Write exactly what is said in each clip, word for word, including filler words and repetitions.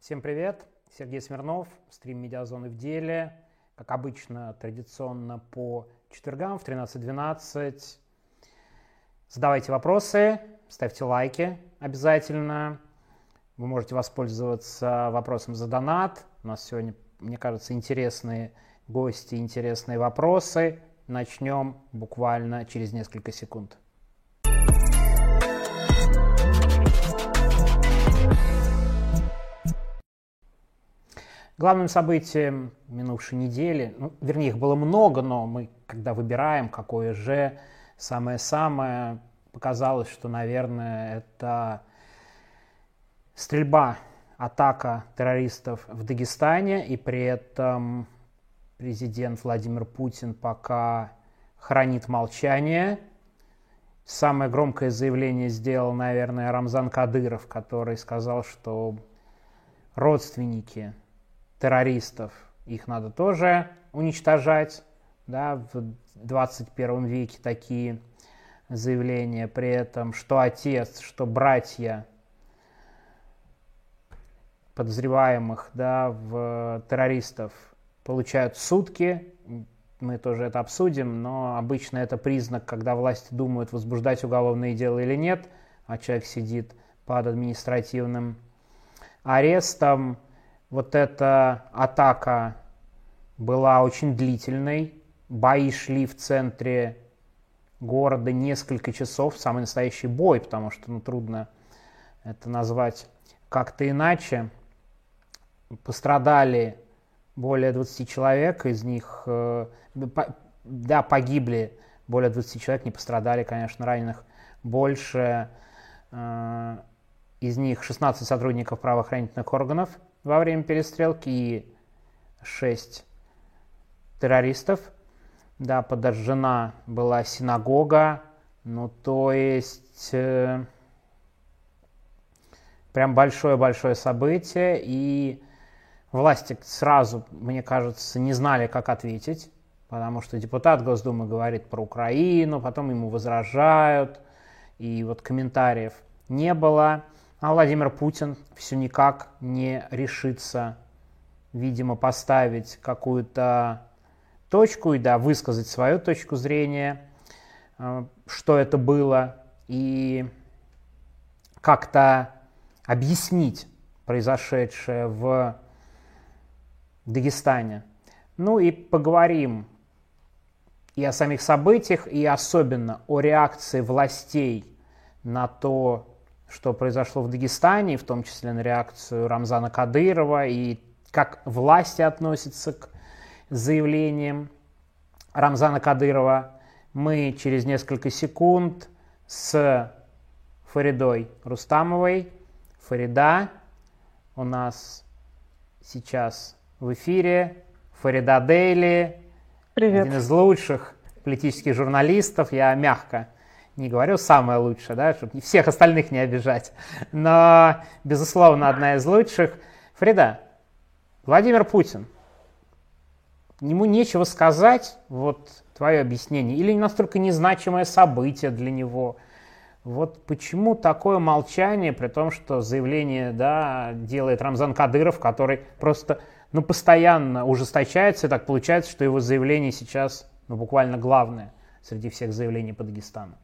Всем привет, Сергей Смирнов, стрим «Медиазоны в деле». Как обычно, традиционно по четвергам в тринадцать двенадцать. Задавайте вопросы, ставьте лайки обязательно. Вы можете воспользоваться вопросом за донат. У нас сегодня, мне кажется, интересные гости, интересные вопросы. Начнем буквально через несколько секунд. Главным событием минувшей недели, ну, вернее, их было много, но мы, когда выбираем, какое же самое-самое, показалось, что, наверное, это стрельба, атака террористов в Дагестане, и при этом президент Владимир Путин пока хранит молчание. Самое громкое заявление сделал, наверное, Рамзан Кадыров, который сказал, что родственники террористов, их надо тоже уничтожать, да, в двадцать первом веке такие заявления, при этом, что отец, что братья подозреваемых, да, в террористов получают сутки, мы тоже это обсудим, но обычно это признак, когда власти думают, возбуждать уголовное дело или нет, а человек сидит под административным арестом. Вот эта атака была очень длительной. Бои шли в центре города несколько часов. Самый настоящий бой, потому что ну, трудно это назвать как-то иначе. Пострадали более двадцати человек. Из них да, погибли более двадцати человек. Не пострадали, конечно, раненых больше. Из них шестнадцать сотрудников правоохранительных органов во время перестрелки и шесть террористов. Да, подожжена была синагога. Ну, то есть, э, прям большое-большое событие. И власти сразу, мне кажется, не знали, как ответить. Потому что депутат Госдумы говорит про Украину, потом ему возражают. И вот комментариев не было. А Владимир Путин все никак не решится, видимо, поставить какую-то точку и да, высказать свою точку зрения, что это было, и как-то объяснить произошедшее в Дагестане. Ну и поговорим и о самих событиях, и особенно о реакции властей на то, что произошло в Дагестане, в том числе на реакцию Рамзана Кадырова, и как власти относятся к заявлениям Рамзана Кадырова. Мы через несколько секунд с Фаридой Рустамовой. Фарида у нас сейчас в эфире. Фарида Дейли. Привет. Один из лучших политических журналистов. Я мягко не говорю самое лучшее, да, чтобы всех остальных не обижать, но, безусловно, одна из лучших. Фарида, Владимир Путин, ему нечего сказать, вот твое объяснение, или настолько незначимое событие для него. Вот почему такое молчание, при том, что заявление, да, делает Рамзан Кадыров, который просто, ну, постоянно ужесточается, и так получается, что его заявление сейчас, ну, буквально главное среди всех заявлений по Дагестану.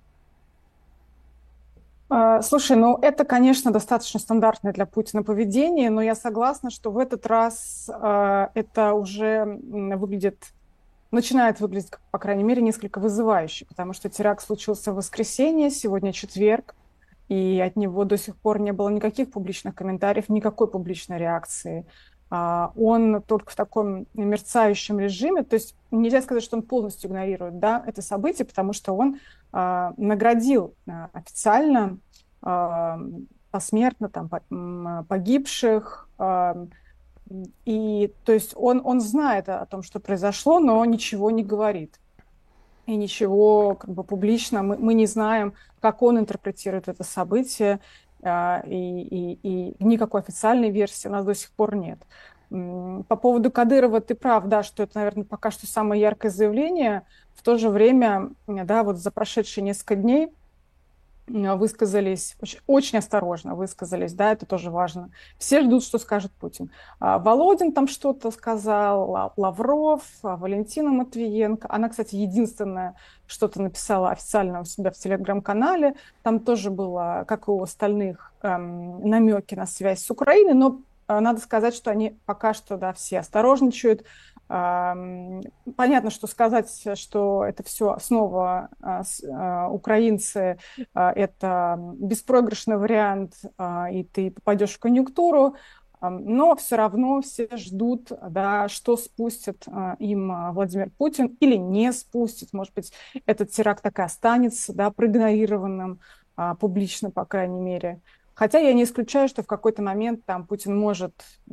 Слушай, ну это, конечно, достаточно стандартное для Путина поведение, но я согласна, что в этот раз э, это уже выглядит, начинает выглядеть, по крайней мере, несколько вызывающе, потому что теракт случился в воскресенье, сегодня четверг, и от него до сих пор не было никаких публичных комментариев, никакой публичной реакции. Uh, он только в таком мерцающем режиме, то есть нельзя сказать, что он полностью игнорирует, да, это событие, потому что он uh, наградил uh, официально uh, посмертно там, погибших, uh, и то есть он, он знает о том, что произошло, но ничего не говорит. И ничего как бы публично, мы, мы не знаем, как он интерпретирует это событие, И, и, и никакой официальной версии у нас до сих пор нет. По поводу Кадырова ты прав, да, что это, наверное, пока что самое яркое заявление. В то же время, да, вот за прошедшие несколько дней высказались, очень, очень осторожно высказались, да, это тоже важно. Все ждут, что скажет Путин. А Володин там что-то сказал, Лавров, Валентина Матвиенко. Она, кстати, единственная что-то написала официально у себя в телеграм-канале. Там тоже было, как и у остальных, эм, намеки на связь с Украиной, но э, надо сказать, что они пока что, да, все осторожничают. Понятно, что сказать, что это все снова украинцы, это беспроигрышный вариант, и ты попадешь в конъюнктуру, но все равно все ждут, да, что спустит им Владимир Путин или не спустит. Может быть, этот теракт так и останется, да, проигнорированным публично, по крайней мере. Хотя я не исключаю, что в какой-то момент там Путин может,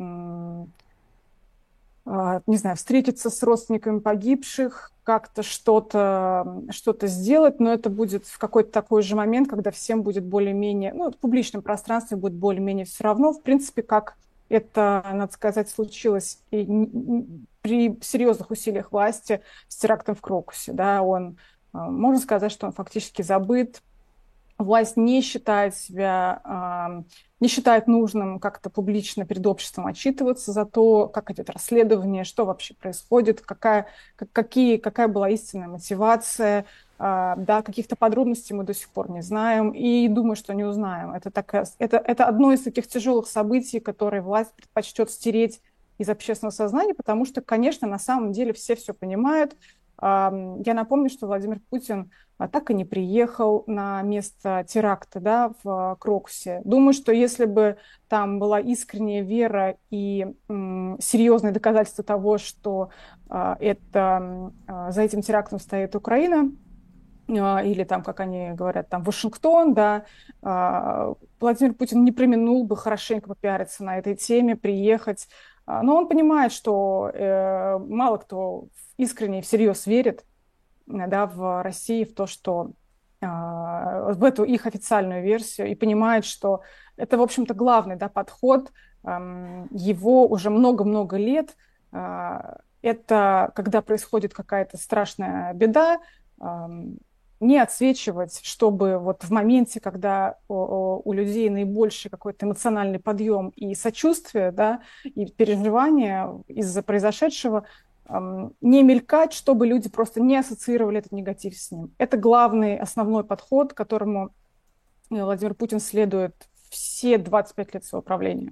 не знаю, встретиться с родственниками погибших, как-то что-то что-то сделать, но это будет в какой-то такой же момент, когда всем будет более-менее, ну, в публичном пространстве будет более-менее все равно, в принципе, как это, надо сказать, случилось и при серьезных усилиях власти с терактом в Крокусе, да, он, можно сказать, что он фактически забыт. Власть не считает себя, не считает нужным как-то публично перед обществом отчитываться за то, как идет расследование, что вообще происходит, какая, какие, какая была истинная мотивация. Да, каких-то подробностей мы до сих пор не знаем и думаю, что не узнаем. Это, такая, это, это одно из таких тяжелых событий, которые власть предпочтет стереть из общественного сознания, потому что, конечно, на самом деле все все понимают. Я напомню, что Владимир Путин так и не приехал на место теракта, да, в Крокусе. Думаю, что если бы там была искренняя вера и м, серьезные доказательства того, что а, это, а, за этим терактом стоит Украина, а, или там, как они говорят, там Вашингтон, да, а, Владимир Путин не преминул бы хорошенько попиариться на этой теме, приехать. А, но он понимает, что э, мало кто искренне и всерьез верит, да, в России, в то, что э, в эту их официальную версию, и понимает, что это, в общем-то, главный, да, подход. Э, его уже много-много лет. Э, это когда происходит какая-то страшная беда, э, не отсвечивать, чтобы вот в моменте, когда у, у людей наибольший какой-то эмоциональный подъем и сочувствие, да, и переживания из-за произошедшего, не мелькать, чтобы люди просто не ассоциировали этот негатив с ним. Это главный, основной подход, которому Владимир Путин следует все двадцать пять лет своего правления.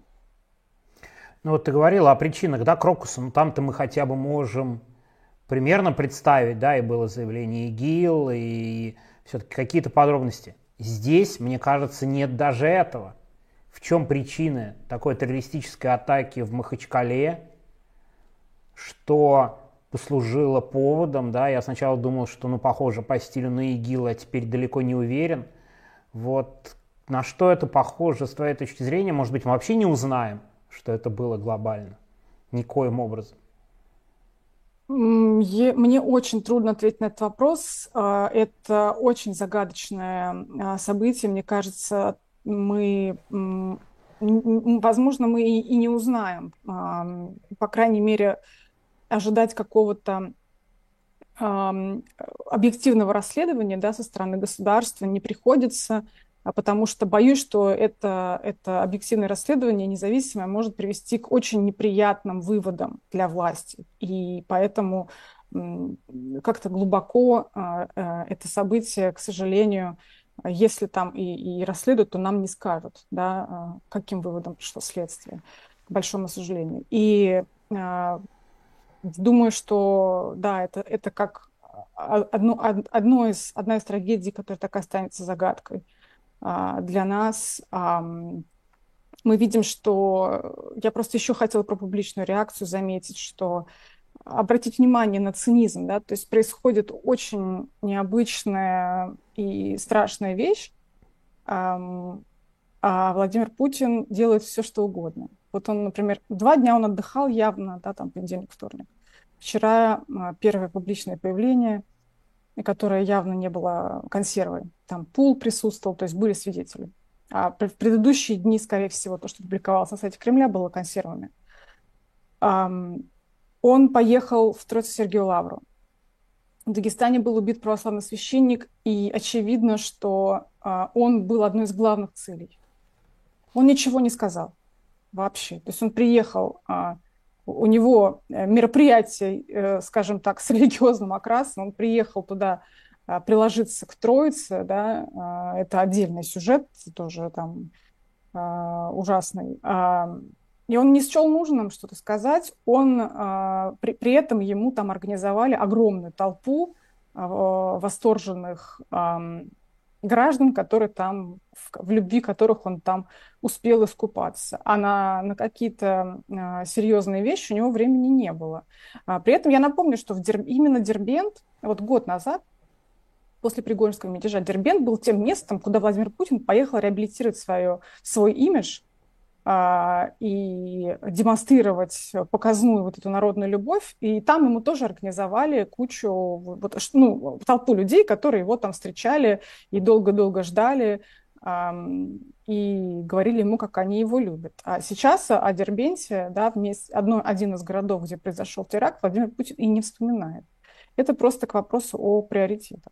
Ну вот ты говорила о причинах, да, Крокуса, ну там-то мы хотя бы можем примерно представить, да, и было заявление ИГИЛ, и все-таки какие-то подробности. Здесь, мне кажется, нет даже этого. В чем причины такой террористической атаки в Махачкале, что послужило поводом, да, я сначала думал, что, ну, похоже по стилю на ИГИЛ, а теперь далеко не уверен. Вот на что это похоже с твоей точки зрения? Может быть, мы вообще не узнаем, что это было глобально, никоим образом. Мне очень трудно ответить на этот вопрос. Это очень загадочное событие. Мне кажется, мы, возможно, мы и не узнаем. По крайней мере, ожидать какого-то объективного расследования, да, со стороны государства не приходится, потому что боюсь, что это, это объективное расследование независимое может привести к очень неприятным выводам для власти. И поэтому как-то глубоко это событие, к сожалению, если там и, и расследуют, то нам не скажут, да, каким выводом пришло следствие, к большому сожалению. И думаю, что да, это, это как одно, одно из, одна из трагедий, которая так и останется загадкой а, для нас. А, мы видим, что... Я просто еще хотела про публичную реакцию заметить, что обратить внимание на цинизм, да, то есть происходит очень необычная и страшная вещь, а, а Владимир Путин делает все, что угодно. Вот он, например, два дня он отдыхал явно, да, там понедельник, вторник. Вчера первое публичное появление, которое явно не было консервой. Там пул присутствовал, то есть были свидетели. А в предыдущие дни, скорее всего, то, что публиковалось на сайте Кремля, было консервами. Он поехал в Троице-Сергиеву Лавру. В Дагестане был убит православный священник, и очевидно, что он был одной из главных целей. Он ничего не сказал вообще. То есть он приехал, у него мероприятие, скажем так, с религиозным окрасом, он приехал туда приложиться к Троице, да, это отдельный сюжет, тоже там ужасный. И он не счел нужным что-то сказать, он, при, при этом ему там организовали огромную толпу восторженных граждан, которые там, в, в любви которых он там успел искупаться. А на, на какие-то а, серьезные вещи у него времени не было. А, при этом я напомню, что в Дер... именно Дербент, вот год назад, после Пригожинского мятежа, Дербент был тем местом, куда Владимир Путин поехал реабилитировать свое, свой имидж а, и демонстрировать показную вот эту народную любовь. И там ему тоже организовали кучу, вот, ну, толпу людей, которые его там встречали и долго-долго ждали, а, и говорили ему, как они его любят. А сейчас о Дербенте, да, вместе, одно, один из городов, где произошел теракт, Владимир Путин и не вспоминает. Это просто к вопросу о приоритетах.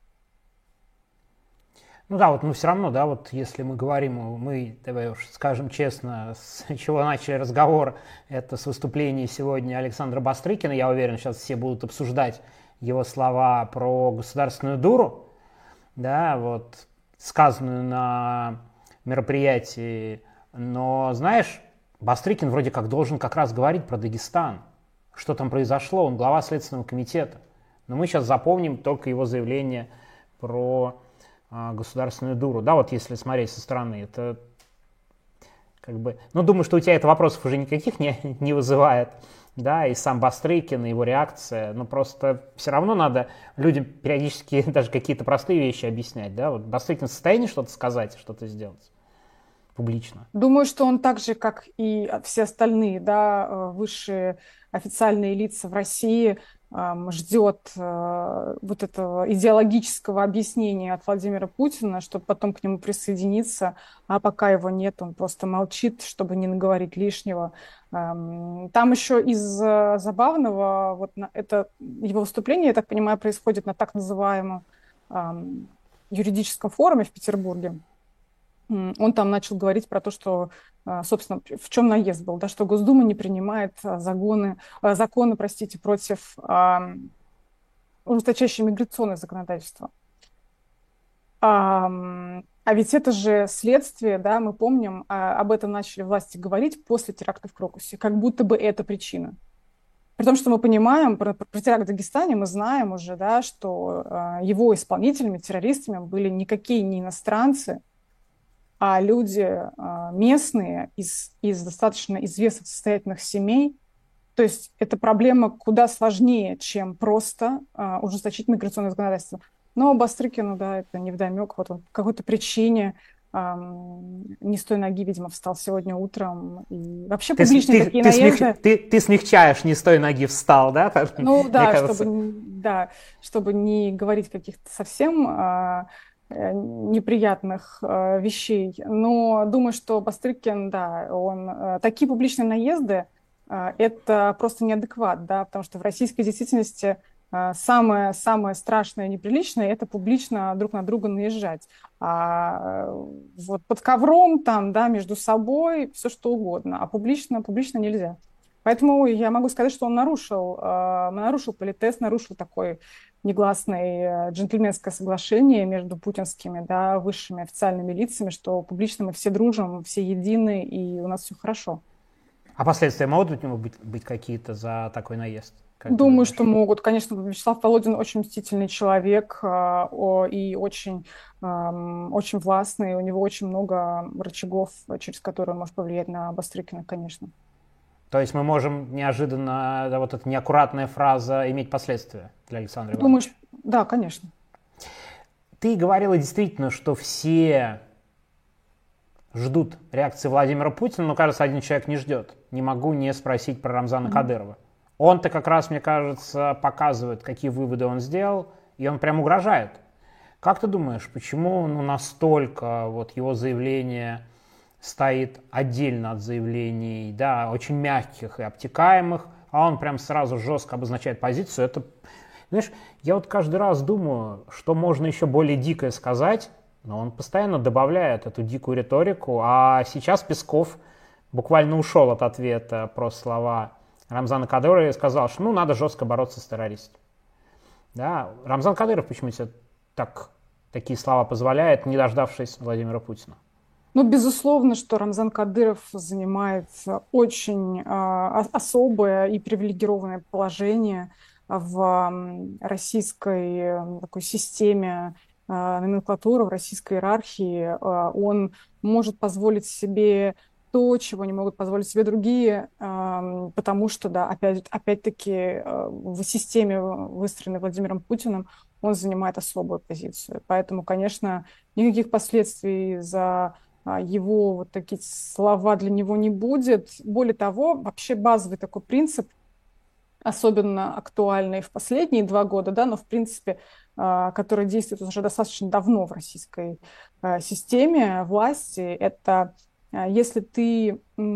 Ну да, вот мы все равно, да, вот если мы говорим, мы, давай уж скажем честно, с чего начали разговор, это с выступления сегодня Александра Бастрыкина. Я уверен, сейчас все будут обсуждать его слова про государственную дуру, да, вот, сказанную на мероприятии. Но, знаешь, Бастрыкин вроде как должен как раз говорить про Дагестан, что там произошло, он глава Следственного комитета. Но мы сейчас запомним только его заявление про государственную дуру, да, вот если смотреть со стороны, это как бы, ну, думаю, что у тебя это вопросов уже никаких не, не вызывает, да, и сам Бастрыкин, и его реакция, но просто все равно надо людям периодически даже какие-то простые вещи объяснять, да, вот Бастрыкин в состоянии что-то сказать, что-то сделать публично? Думаю, что он так же, как и все остальные, да, высшие официальные лица в России, ждет вот этого идеологического объяснения от Владимира Путина, чтобы потом к нему присоединиться, а пока его нет, он просто молчит, чтобы не наговорить лишнего. Там еще из забавного, вот это его выступление, я так понимаю, происходит на так называемом юридическом форуме в Петербурге. Он там начал говорить про то, что, собственно, в чем наезд был, да, что Госдума не принимает загоны, законы, простите, против а, ужесточающего миграционное законодательство. А, а ведь это же следствие, да, мы помним, а, об этом начали власти говорить после теракта в Крокусе, как будто бы это причина. При том, что мы понимаем, про, про теракт в Дагестане мы знаем уже, да, что а, его исполнителями, террористами были никакие не иностранцы, а люди местные из, из достаточно известных состоятельных семей. То есть эта проблема куда сложнее, чем просто а, ужесточить миграционное законодательство. Но Бастрыкину, да, это невдомек. Вот он по какой-то причине а, не с той ноги, видимо, встал сегодня утром. И вообще ты, публичные ты, такие ты наезды... Смех, ты, ты смягчаешь, не с той ноги встал, да? Ну да, чтобы, да, чтобы не говорить каких-то совсем... А, неприятных э, вещей. Но думаю, что Бастрыкин, да, он... Э, такие публичные наезды э, это просто неадекват, да, потому что в российской действительности э, самое, самое страшное и неприличное — это публично друг на друга наезжать. А э, вот под ковром там, да, между собой все что угодно, а публично, публично нельзя. Поэтому я могу сказать, что он нарушил, э, нарушил политез, нарушил такой негласное джентльменское соглашение между путинскими, да, высшими официальными лицами, что публично мы все дружим, все едины, и у нас все хорошо. А последствия могут быть, быть какие-то за такой наезд? Как Думаю, что могут. Конечно, Вячеслав Володин очень мстительный человек э, и очень, э, очень властный. У него очень много рычагов, через которые он может повлиять на Бастрыкина, конечно. То есть мы можем неожиданно, да, вот эта неаккуратная фраза иметь последствия для Александра Ивановича? Думаешь, да, конечно. Ты говорила действительно, что все ждут реакции Владимира Путина, но, кажется, один человек не ждет. Не могу не спросить про Рамзана mm-hmm. Кадырова. Он-то как раз, мне кажется, показывает, какие выводы он сделал, и он прям угрожает. Как ты думаешь, почему ну, настолько вот его заявление стоит отдельно от заявлений, да, очень мягких и обтекаемых, а он прям сразу жестко обозначает позицию? Это, знаешь, я вот каждый раз думаю, что можно еще более дикое сказать, но он постоянно добавляет эту дикую риторику, а сейчас Песков буквально ушел от ответа про слова Рамзана Кадырова и сказал, что ну, надо жестко бороться с террористами. Да? Рамзан Кадыров почему себе так, такие слова позволяет, не дождавшись Владимира Путина? Ну, безусловно, что Рамзан Кадыров занимает очень э, особое и привилегированное положение в российской такой системе э, номенклатуры, в российской иерархии. Э, он может позволить себе то, чего не могут позволить себе другие, э, потому что, да, опять, опять-таки э, в системе, выстроенной Владимиром Путиным, он занимает особую позицию. Поэтому, конечно, никаких последствий за его вот такие слова для него не будет. Более того, вообще базовый такой принцип, особенно актуальный в последние два года, да, но в принципе, который действует уже достаточно давно в российской системе власти, это если ты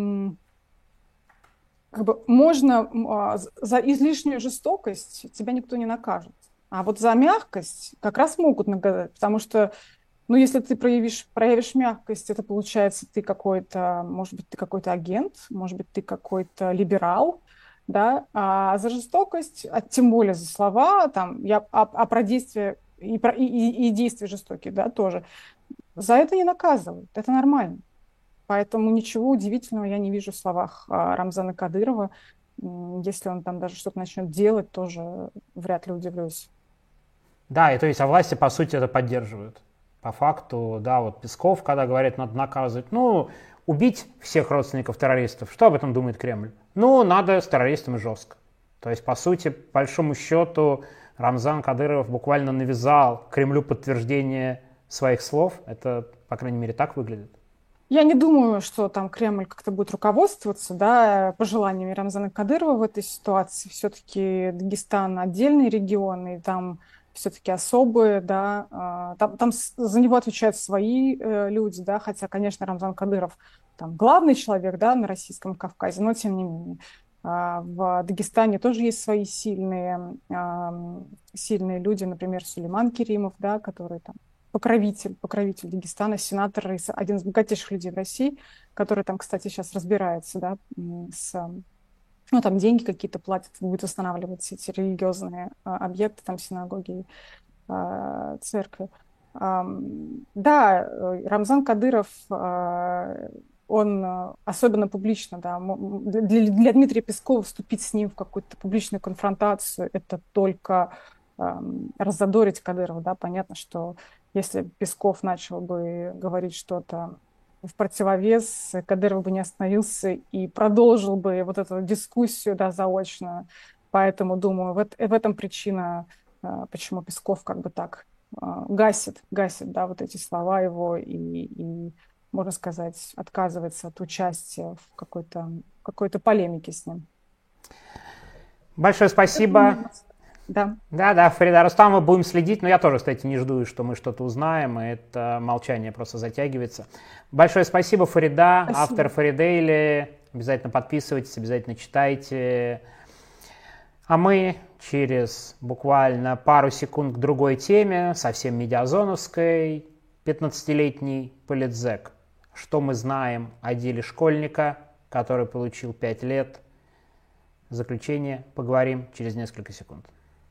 как бы можно за излишнюю жестокость тебя никто не накажет, а вот за мягкость как раз могут наказать, потому что ну, если ты проявишь, проявишь мягкость, это получается ты какой-то, может быть, ты какой-то агент, может быть, ты какой-то либерал, да, а за жестокость, а тем более за слова, там, я, а, а про действия и, про, и, и, и действия жестокие, да, тоже, за это не наказывают, это нормально. Поэтому ничего удивительного я не вижу в словах а, Рамзана Кадырова. Если он там даже что-то начнет делать, тоже вряд ли удивлюсь. Да, и то есть, а власти, по сути, это поддерживают. По факту, да, вот Песков, когда говорит, надо наказывать, ну, убить всех родственников террористов, что об этом думает Кремль? Ну, надо с террористами жестко. То есть, по сути, по большому счету, Рамзан Кадыров буквально навязал Кремлю подтверждение своих слов. Это, по крайней мере, так выглядит. Я не думаю, что там Кремль как-то будет руководствоваться, да, пожеланиями Рамзана Кадырова в этой ситуации. Все-таки Дагестан отдельный регион, и там все-таки особые, да, там, там за него отвечают свои э, люди, да, хотя, конечно, Рамзан Кадыров там главный человек, да, на Российском Кавказе, но тем не менее. А в Дагестане тоже есть свои сильные, э, сильные люди, например, Сулейман Керимов, да, который там покровитель, покровитель Дагестана, сенатор, один из богатейших людей в России, который там, кстати, сейчас разбирается, да, с... Ну, там деньги какие-то платят, будет восстанавливать эти религиозные а, объекты, там синагоги, а, церкви. А, да, Рамзан Кадыров, а, он особенно публично, да, для, для Дмитрия Пескова вступить с ним в какую-то публичную конфронтацию, это только а, раззадорить Кадырова, да, понятно, что если Песков начал бы говорить что-то в противовес, Кадыров бы не остановился и продолжил бы вот эту дискуссию, да, заочно. Поэтому, думаю, в, в этом причина, почему Песков как бы так гасит, гасит, да, вот эти слова его и, и, можно сказать, отказывается от участия в какой-то, какой-то полемике с ним. Большое спасибо. Да. Да, да, Фарида Рустамова, будем следить, но я тоже, кстати, не жду, что мы что-то узнаем, и это молчание просто затягивается. Большое спасибо, Фарида, спасибо. Автор Фаридейли, обязательно подписывайтесь, обязательно читайте. А мы через буквально пару секунд к другой теме, совсем медиазоновской, пятнадцатилетний политзек. Что мы знаем о деле школьника, который получил пять лет? Заключение поговорим через несколько секунд.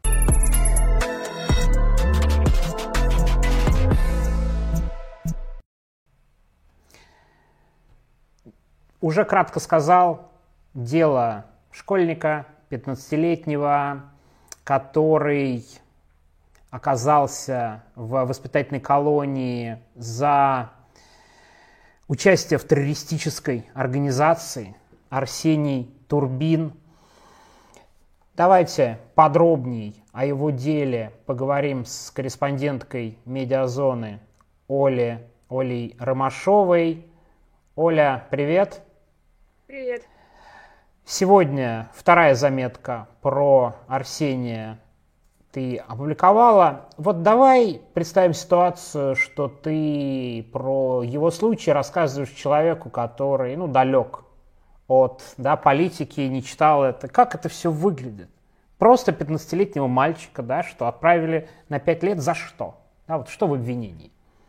Уже кратко сказал, дело школьника пятнадцатилетнего, который оказался в воспитательной колонии за участие в террористической организации, Арсений Турбин. Давайте подробней о его деле поговорим с корреспонденткой «Медиазоны» Олей, Олей Ромашовой. Оля, привет. Привет. Сегодня вторая заметка про Арсения ты опубликовала. Вот давай представим ситуацию, что ты про его случай рассказываешь человеку, который, ну, далек от, да, политики, не читал это. Как это все выглядит? Просто пятнадцатилетнего мальчика, да, что отправили на пять лет за что? Да, вот что в обвинении?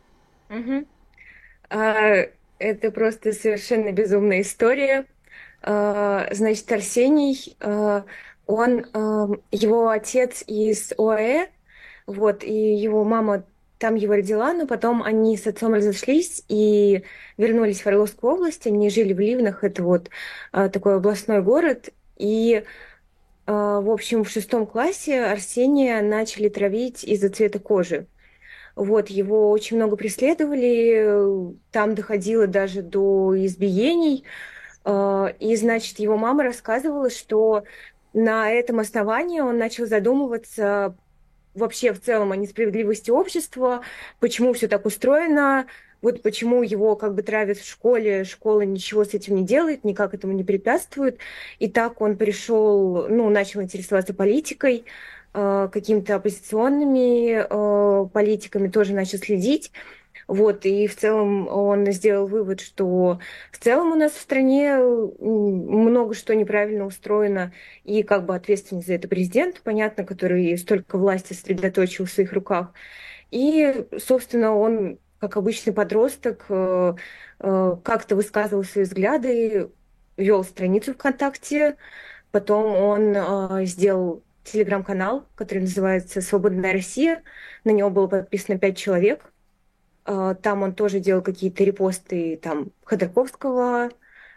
Мгм. А, это просто совершенно безумная история. А, значит, Арсений, а, он, а, его отец из ОАЭ, вот, и его мама там его родила, но потом они с отцом разошлись и вернулись в Орловскую область. Они жили в Ливнах, это вот а, такой областной город. И, а, в общем, в шестом классе Арсения начали травить из-за цвета кожи. Вот, его очень много преследовали, э, там доходило даже до избиений. Э, И, значит, его мама рассказывала, что на этом основании он начал задумываться вообще в целом о несправедливости общества, почему все так устроено, вот почему его как бы травят в школе, школа ничего с этим не делает, никак этому не препятствует. И так он пришел, ну, начал интересоваться политикой, э, какими-то оппозиционными э, политиками тоже начал следить. Вот, и в целом он сделал вывод, что в целом у нас в стране м, много что неправильно устроено, и как бы ответственность за это президент, понятно, который столько власти сосредоточил в своих руках. И, собственно, он, как обычный подросток, э, э, как-то высказывал свои взгляды, вел страницу ВКонтакте, потом он э, сделал телеграм-канал, который называется «Свободная Россия». На него было подписано пять человек. Э, Там он тоже делал какие-то репосты там Ходорковского,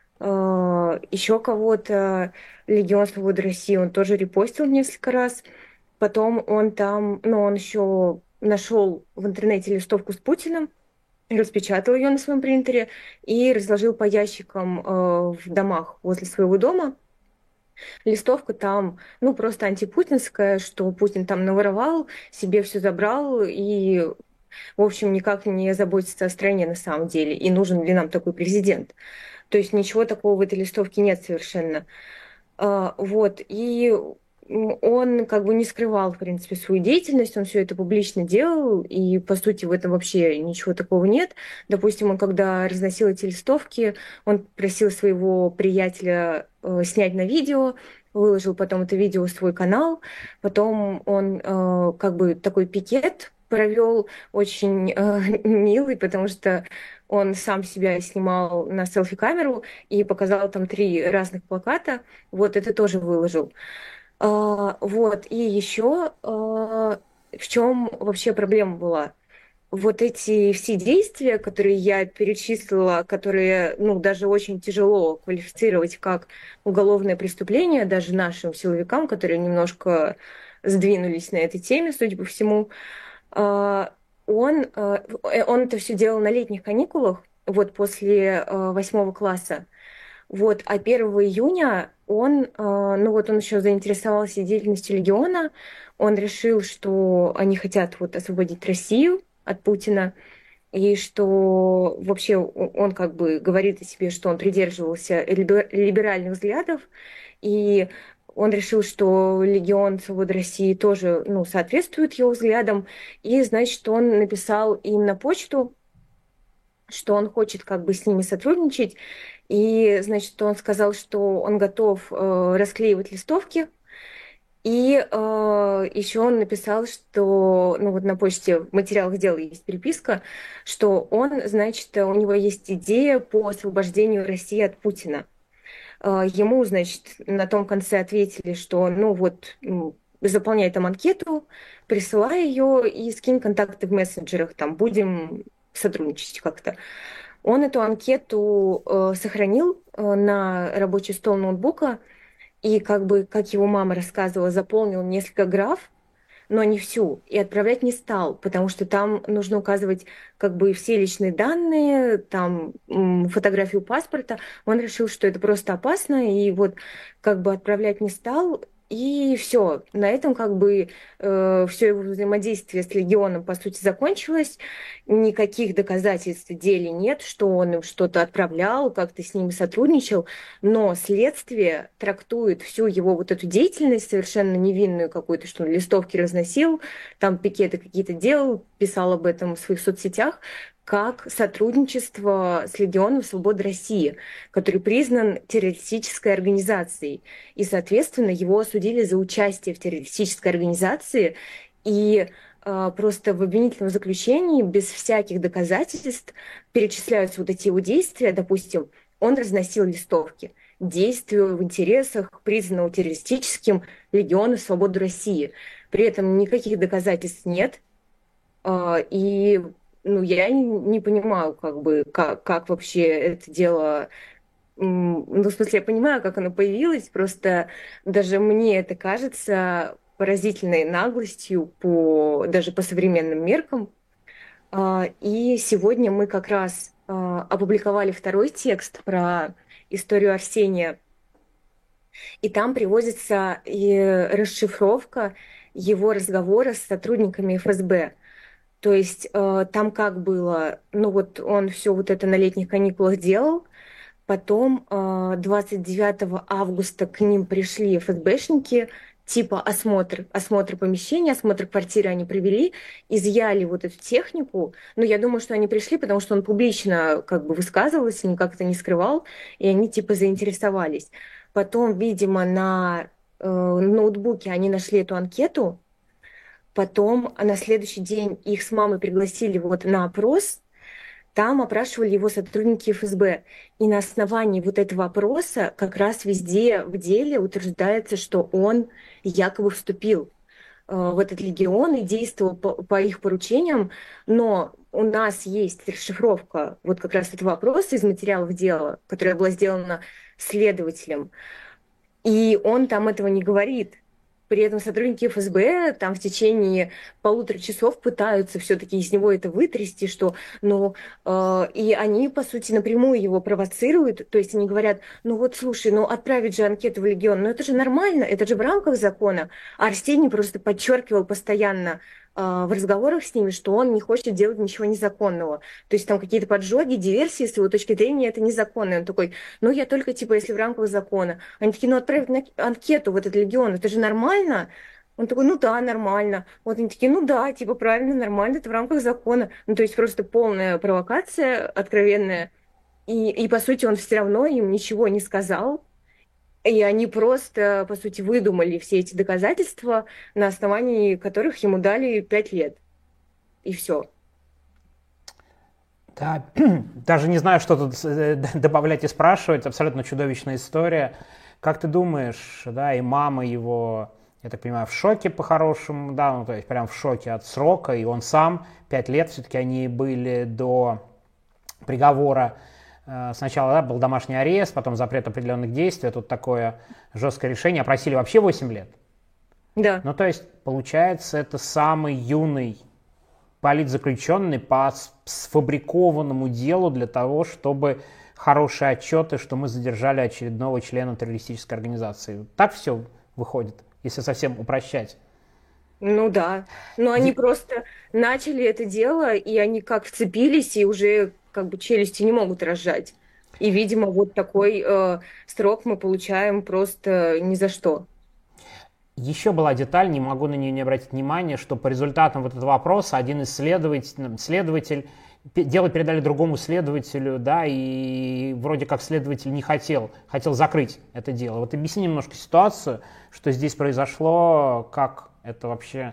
э, еще кого-то, Легион Свободы России он тоже репостил несколько раз. Потом он там, ну, он еще нашел в интернете листовку с Путиным, распечатал ее на своем принтере и разложил по ящикам э, в домах возле своего дома. Листовка там, ну, просто антипутинская, что Путин там наворовал, себе все забрал и, в общем, никак не заботится о стране на самом деле. И нужен ли нам такой президент? То есть ничего такого в этой листовке нет совершенно. А, Вот, и м, он как бы не скрывал, в принципе, свою деятельность, он все это публично делал, и, по сути, в этом вообще ничего такого нет. Допустим, он когда разносил эти листовки, он просил своего приятеля э, снять на видео, выложил потом это видео в свой канал, потом он э, как бы такой пикет провел очень э, милый, потому что он сам себя снимал на селфи-камеру и показал там три разных плаката, вот это тоже выложил. А, вот, и еще а, в чем вообще проблема была? Вот эти все действия, которые я перечислила, которые, ну, даже очень тяжело квалифицировать как уголовное преступление, даже нашим силовикам, которые немножко сдвинулись на этой теме, судя по всему, а, он, а, э, он это все делал на летних каникулах, вот после а, восьмого класса. Вот, а первого июня он, а, ну вот он еще заинтересовался деятельностью Легиона, он решил, что они хотят вот освободить Россию от Путина, и что вообще о- он как бы говорит о себе, что он придерживался либер- либеральных взглядов, и он решил, что Легион Свободы России тоже, ну, соответствует его взглядам, и, значит, он написал им на почту, что он хочет как бы с ними сотрудничать, и, значит, он сказал, что он готов э, расклеивать листовки, и э, еще он написал, что, ну вот на почте в материалах дела есть переписка, что он, значит, у него есть идея по освобождению России от Путина. Э, ему, значит, на том конце ответили, что, ну вот, м, заполняй там анкету, присылай ее и скинь контакты в мессенджерах, там будем сотрудничать как-то. Он эту анкету э, сохранил э, на рабочий стол ноутбука и, как бы, как его мама рассказывала, заполнил несколько граф, но не всю, и отправлять не стал, потому что там нужно указывать как бы все личные данные, там м, фотографию паспорта. Он решил, что это просто опасно, и вот как бы отправлять не стал. И все, на этом как бы э, все его взаимодействие с легионом по сути закончилось. Никаких доказательств в деле нет, что он им что-то отправлял, как-то с ними сотрудничал, но следствие трактует всю его вот эту деятельность совершенно невинную какую-то, что он листовки разносил, там пикеты какие-то делал, писал об этом в своих соцсетях, как сотрудничество с Легионом Свободы России, который признан террористической организацией. И, соответственно, его осудили за участие в террористической организации И а, просто в обвинительном заключении без всяких доказательств перечисляются вот эти его действия. Допустим, он разносил листовки. Действию в интересах признанного террористическим Легиона Свободы России. При этом никаких доказательств нет. А, И ну, я не, не понимаю, как бы, как, как вообще это дело... м, Ну, в смысле, я понимаю, как оно появилось, просто даже мне это кажется поразительной наглостью по, даже по современным меркам. А, И сегодня мы как раз а, опубликовали второй текст про историю Арсения, и там приводится и расшифровка его разговора с сотрудниками эф эс бэ. То есть э, там как было, ну вот он все вот это на летних каникулах делал, потом э, двадцать девятого августа к ним пришли эф эс бэшники, типа осмотр, осмотр помещения, осмотр квартиры они провели, изъяли вот эту технику. Ну, я думаю, что они пришли, потому что он публично как бы высказывался, никак это не скрывал, и они типа заинтересовались. Потом, видимо, на э, ноутбуке они нашли эту анкету. Потом а на следующий день их с мамой пригласили вот на опрос. Там опрашивали его сотрудники эф эс бэ. И на основании вот этого опроса как раз везде в деле утверждается, что он якобы вступил э, в этот легион и действовал по, по их поручениям. Но у нас есть расшифровка вот как раз этого опроса из материалов дела, которая была сделана следователем. И он там этого не говорит. При этом сотрудники эф эс бэ там в течение полутора часов пытаются все-таки из него это вытрясти, что, ну, э, и они, по сути, напрямую его провоцируют, то есть они говорят, ну вот, слушай, ну отправить же анкету в Легион, ну это же нормально, это же в рамках закона. А Арсений просто подчеркивал постоянно э, в разговорах с ними, что он не хочет делать ничего незаконного. То есть там какие-то поджоги, диверсии, с его точки зрения, это незаконно. И он такой, ну я только, типа, если в рамках закона. Они такие, ну отправить на анкету в этот Легион, это же нормально? Он такой, ну да, нормально. Вот они такие, ну да, типа, правильно, нормально, это в рамках закона. Ну то есть просто полная провокация откровенная. И, и по сути, он все равно им ничего не сказал. И они просто, по сути, выдумали все эти доказательства, на основании которых ему дали пять лет. И все. Да, даже не знаю, что тут э, добавлять и спрашивать. Абсолютно чудовищная история. Как ты думаешь, да, и мама его, я так понимаю, в шоке по-хорошему, да, ну то есть прям в шоке от срока, и он сам, пять лет все-таки они были до приговора. Э, Сначала, да, был домашний арест, потом запрет определенных действий, тут такое жесткое решение, опросили вообще восемь лет. Да. Ну то есть, получается, это самый юный политзаключенный по сфабрикованному делу для того, чтобы хорошие отчеты, что мы задержали очередного члена террористической организации. Так все выходит, если совсем упрощать. Ну да. Но они Е- просто начали это дело, и они как вцепились, и уже как бы челюсти не могут разжать. И, видимо, вот такой э, срок мы получаем просто ни за что. Еще была деталь, не могу на нее не обратить внимания, что по результатам вот этого вопроса один исследователь, следователь, пе- дело передали другому следователю, да, и вроде как следователь не хотел, хотел закрыть это дело. Вот объясни немножко ситуацию, что здесь произошло, как это вообще,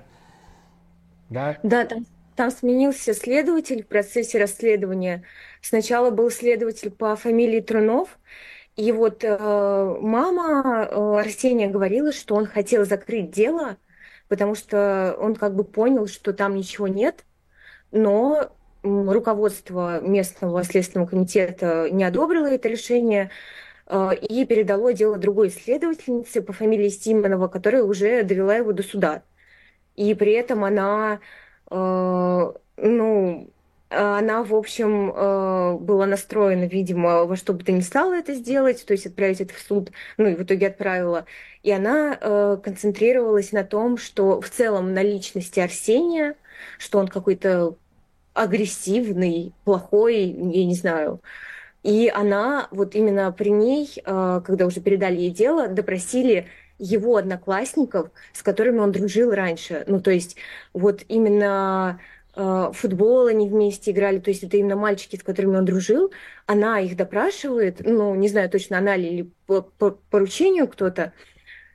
да? Да, там, там сменился следователь в процессе расследования. Сначала был следователь по фамилии Трунов, и вот э, мама э, Арсения говорила, что он хотел закрыть дело, потому что он как бы понял, что там ничего нет, но м, руководство местного следственного комитета не одобрило это решение э, и передало дело другой следовательнице по фамилии Симонова, которая уже довела его до суда. И при этом она, э, ну, она, в общем, э, была настроена, видимо, во что бы то ни стало это сделать, то есть отправить это в суд, ну и в итоге отправила. И она э, концентрировалась на том, что в целом на личности Арсения, что он какой-то агрессивный, плохой, я не знаю. И она вот именно при ней, э, когда уже передали ей дело, допросили его одноклассников, с которыми он дружил раньше. Ну, то есть вот именно э, в футбол они вместе играли, то есть это именно мальчики, с которыми он дружил. Она их допрашивает, ну, не знаю точно, она ли или по, по поручению кто-то.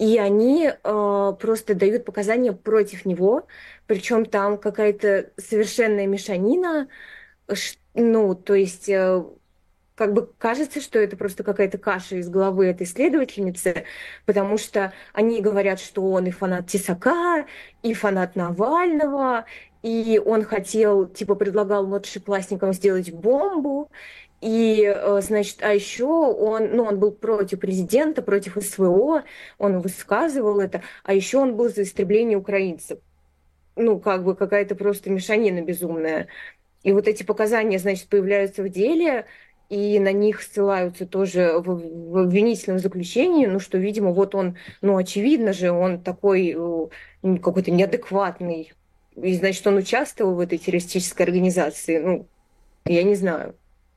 и они э, просто дают показания против него, причем там какая-то совершенная мешанина, ш- ну, то есть э, как бы кажется, что это просто какая-то каша из головы этой следовательницы, потому что они говорят, что он и фанат Тесака, и фанат Навального, и он хотел, типа, предлагал младшеклассникам сделать бомбу, и, э, значит, а еще он, ну, он был против президента, против СВО, он высказывал это, а еще он был за истребление украинцев. Ну, как бы какая-то просто мешанина безумная. И вот эти показания, значит, появляются в деле, и на них ссылаются тоже в, в обвинительном заключении, ну, что, видимо, вот он, ну, очевидно же, он такой э, какой-то неадекватный, и, значит, он участвовал в этой террористической организации, ну, я не знаю.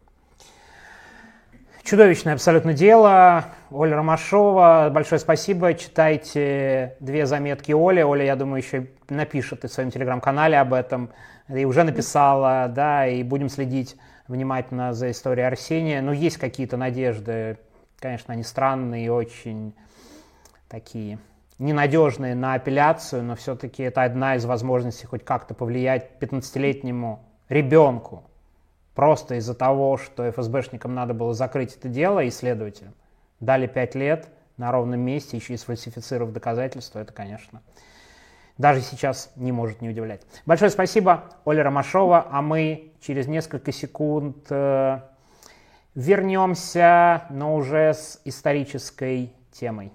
Чудовищное абсолютно дело. Оля Ромашова, большое спасибо. Читайте две заметки Оли. Оля, я думаю, еще напишет и в своем телеграм-канале об этом. И уже написала, да, и будем следить внимательно за историей Арсения. Но есть какие-то надежды. Конечно, они странные и очень такие ненадежные на апелляцию, но все-таки это одна из возможностей хоть как-то повлиять пятнадцатилетнему ребенку. Просто из-за того, что эф эс бэшникам надо было закрыть это дело и следователям дали пять лет на ровном месте, еще и сфальсифицировав доказательства, это, конечно, даже сейчас не может не удивлять. Большое спасибо, Оля Ромашова, а мы через несколько секунд э, вернемся, но уже с исторической темой.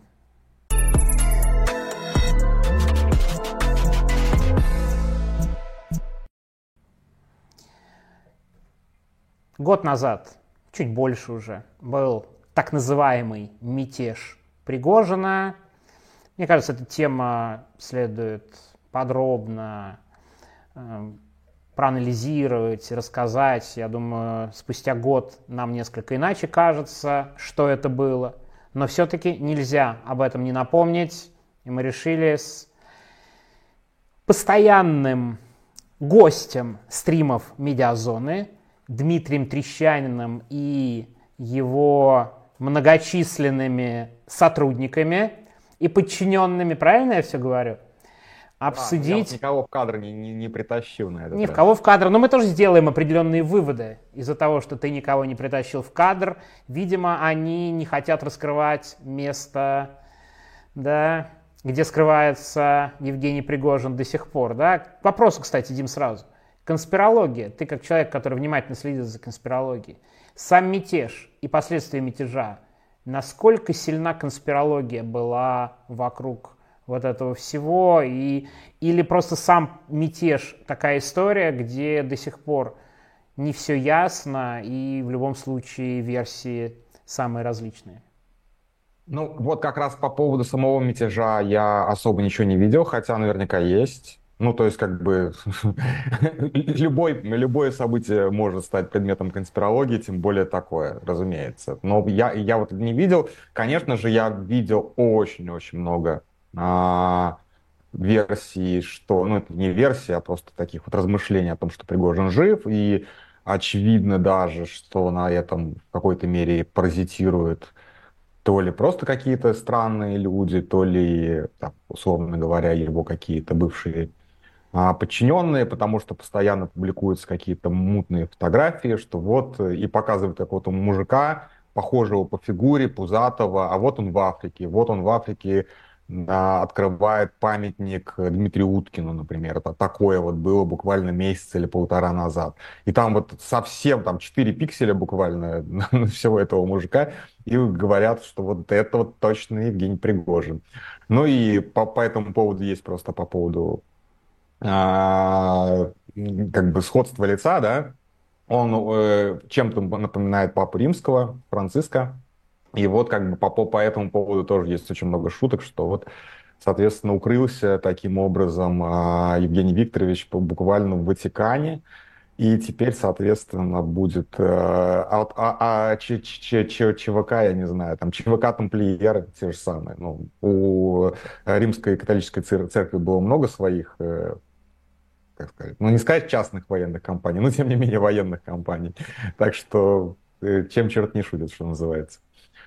Год назад, чуть больше уже, был так называемый мятеж Пригожина. Мне кажется, эта тема следует подробно э, проанализировать, рассказать. Я думаю, спустя год нам несколько иначе кажется, что это было. Но все-таки нельзя об этом не напомнить. И мы решили с постоянным гостем стримов «Медиазоны» Дмитрием Трещаниным и его многочисленными сотрудниками и подчиненными, правильно я все говорю, обсудить... А, я вот никого в кадр не, не, не притащил на это. Ни в кого в кадр, но мы тоже сделаем определенные выводы из-за того, что ты никого не притащил в кадр. Видимо, они не хотят раскрывать место, да, где скрывается Евгений Пригожин до сих пор. Да? К вопросу, кстати, Дим, сразу. Конспирология. Ты как человек, который внимательно следит за конспирологией. Сам мятеж и последствия мятежа. Насколько сильна конспирология была вокруг вот этого всего? И, или просто сам мятеж такая история, где до сих пор не все ясно и в любом случае версии самые различные? Ну, вот как раз по поводу самого мятежа я особо ничего не видел, хотя наверняка есть. Ну, то есть, как бы, любой, любое событие может стать предметом конспирологии, тем более такое, разумеется. Но я, я вот не видел. Конечно же, я видел очень-очень много а, версий, что, ну, это не версии, а просто таких вот размышлений о том, что Пригожин жив, и очевидно даже, что на этом в какой-то мере паразитирует то ли просто какие-то странные люди, то ли, там, условно говоря, его какие-то бывшие а, подчиненные, потому что постоянно публикуются какие-то мутные фотографии, что вот и показывают какого-то мужика, похожего по фигуре, пузатого, а вот он в Африке, вот он в Африке а, открывает памятник Дмитрию Уткину, например. Это такое вот было буквально месяц или полтора назад. И там вот совсем там четыре пикселя буквально на всего этого мужика, и говорят, что вот это вот точно Евгений Пригожин. Ну и по, по этому поводу есть просто по поводу а, как бы сходства лица, да, он э, чем-то напоминает Папу Римского, Франциска, и вот как бы по, по этому поводу тоже есть очень много шуток, что вот, соответственно, укрылся таким образом а, Евгений Викторович буквально в Ватикане, и теперь, соответственно, будет э, а, а, а Ч, Ч, Ч, ЧВК, я не знаю, там ЧВК тамплиеры те же самые. Ну, у Римской католической церкви было много своих, э, как сказать, ну не сказать частных военных компаний, но тем не менее военных компаний. Так что э, чем черт не шутит, что называется.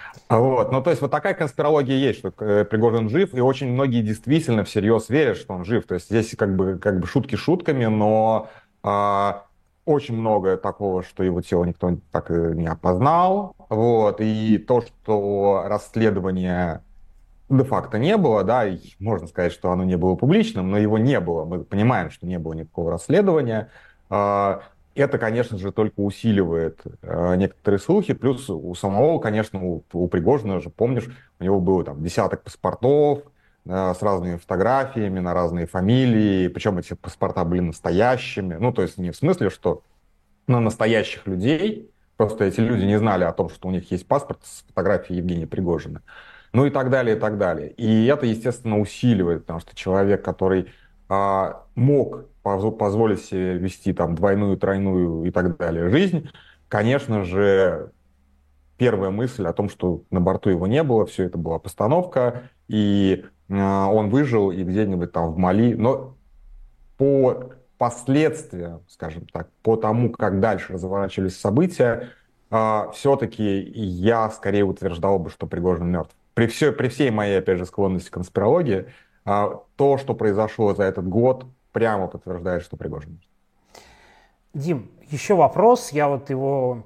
Вот. Ну, то есть вот такая конспирология есть, что э, Пригожин жив, и очень многие действительно всерьез верят, что он жив. То есть здесь как бы, как бы шутки шутками, но а, очень много такого, что его тело никто так и не опознал. Вот. И то, что расследование де-факто не было, да, и можно сказать, что оно не было публичным, но его не было. Мы понимаем, что не было никакого расследования. А, Это, конечно же, только усиливает а, некоторые слухи. Плюс у самого, конечно, у, у Пригожина же, помнишь, у него было там десяток паспортов а, с разными фотографиями на разные фамилии. Причем эти паспорта были настоящими. Ну, то есть не в смысле, что на настоящих людей. Просто эти люди не знали о том, что у них есть паспорт с фотографией Евгения Пригожина. Ну и так далее, и так далее. И это, естественно, усиливает, потому что человек, который а, мог поз- позволить себе вести там двойную, тройную и так далее жизнь, конечно же, первая мысль о том, что на борту его не было, все это была постановка, и а, он выжил и где-нибудь там в Мали. Но по последствиям, скажем так, по тому, как дальше разворачивались события, все-таки я скорее утверждал бы, что Пригожин мертв. При, все, при всей моей, опять же, склонности к конспирологии, а, то, что произошло за этот год, прямо подтверждает, что Пригожин мертв. Дим, еще вопрос, я вот его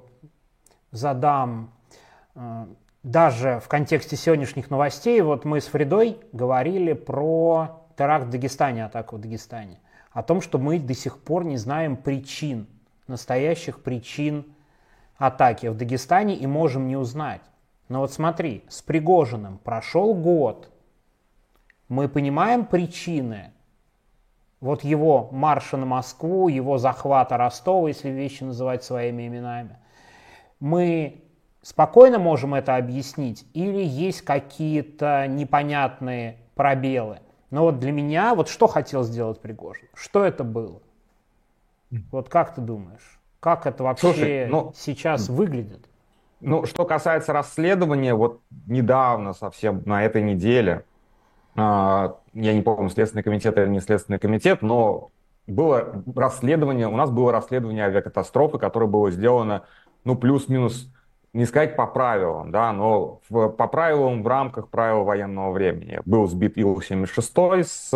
задам э, даже в контексте сегодняшних новостей. Вот мы с Фридой говорили про теракт в Дагестане, атаку в Дагестане, о том, что мы до сих пор не знаем причин, настоящих причин атаки в Дагестане и можем не узнать. Но вот смотри, с Пригожиным прошел год, мы понимаем причины вот его марша на Москву, его захвата Ростова, если вещи называть своими именами. Мы спокойно можем это объяснить или есть какие-то непонятные пробелы? Но вот для меня, вот что хотел сделать Пригожин? Что это было? Вот как ты думаешь? Как это вообще Слушай, ну, сейчас выглядит? Ну, что касается расследования, вот недавно, совсем на этой неделе, а, я не помню, Следственный комитет или не Следственный комитет, но было расследование, у нас было расследование авиакатастрофы, которое было сделано, ну, плюс-минус, не сказать по правилам, да, но в, по правилам в рамках правил военного времени. Был сбит Ил семьдесят шесть, с,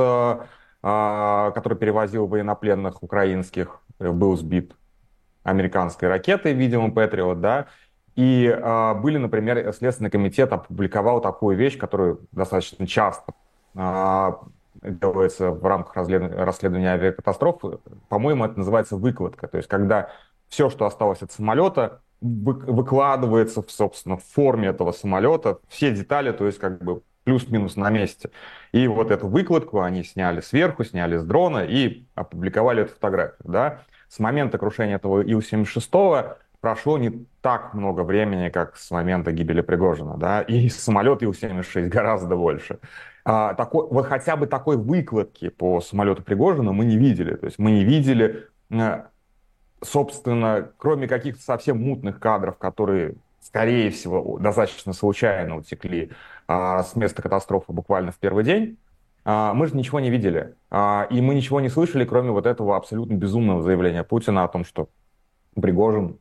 а, который перевозил военнопленных украинских, был сбит американской ракетой, видимо, Патриот, да. И э, были, например, Следственный комитет опубликовал такую вещь, которую достаточно часто э, делается в рамках расследования авиакатастроф. По-моему, это называется выкладка. То есть, когда все, что осталось от самолета, вы, выкладывается, в, собственно, в форме этого самолета, все детали, то есть, как бы плюс-минус на месте. И вот эту выкладку они сняли сверху, сняли с дрона и опубликовали эту фотографию, да. С момента крушения этого Ил семьдесят шесть прошло не так много времени, как с момента гибели Пригожина, да, и самолет Ил семьдесят шесть гораздо больше. А, такой, вот хотя бы такой выкладки по самолету Пригожина мы не видели, то есть мы не видели, собственно, кроме каких-то совсем мутных кадров, которые, скорее всего, достаточно случайно утекли а, с места катастрофы буквально в первый день, а, мы же ничего не видели, а, и мы ничего не слышали, кроме вот этого абсолютно безумного заявления Путина о том, что Пригожин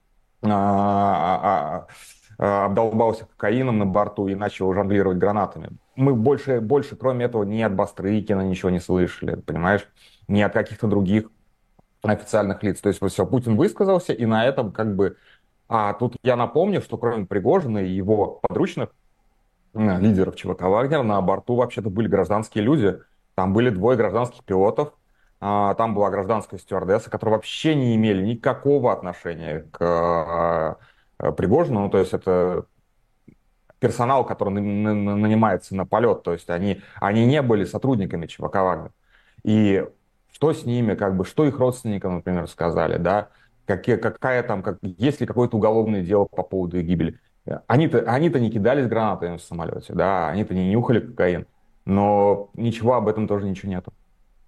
а, а, а, обдолбался кокаином на борту и начал жонглировать гранатами. Мы больше, больше, кроме этого, ни от Бастрыкина ничего не слышали, понимаешь, ни от каких-то других официальных лиц. То есть вот все, Путин высказался, и на этом как бы... А тут я напомню, что кроме Пригожина и его подручных э, лидеров ЧВК «Вагнер», на борту вообще-то были гражданские люди. Там были двое гражданских пилотов, там была гражданская стюардесса, которые вообще не имели никакого отношения к Пригожину. Ну, то есть это персонал, который нанимается на полет. То есть они, они не были сотрудниками ЧВК «Вагнер». И что с ними, как бы, что их родственникам, например, сказали, да? Какие, какая там, как, есть ли какое-то уголовное дело по поводу их гибели? Они-то, они-то не кидались гранатами в самолете, да? Они-то не нюхали кокаин. Но ничего об этом тоже ничего нету.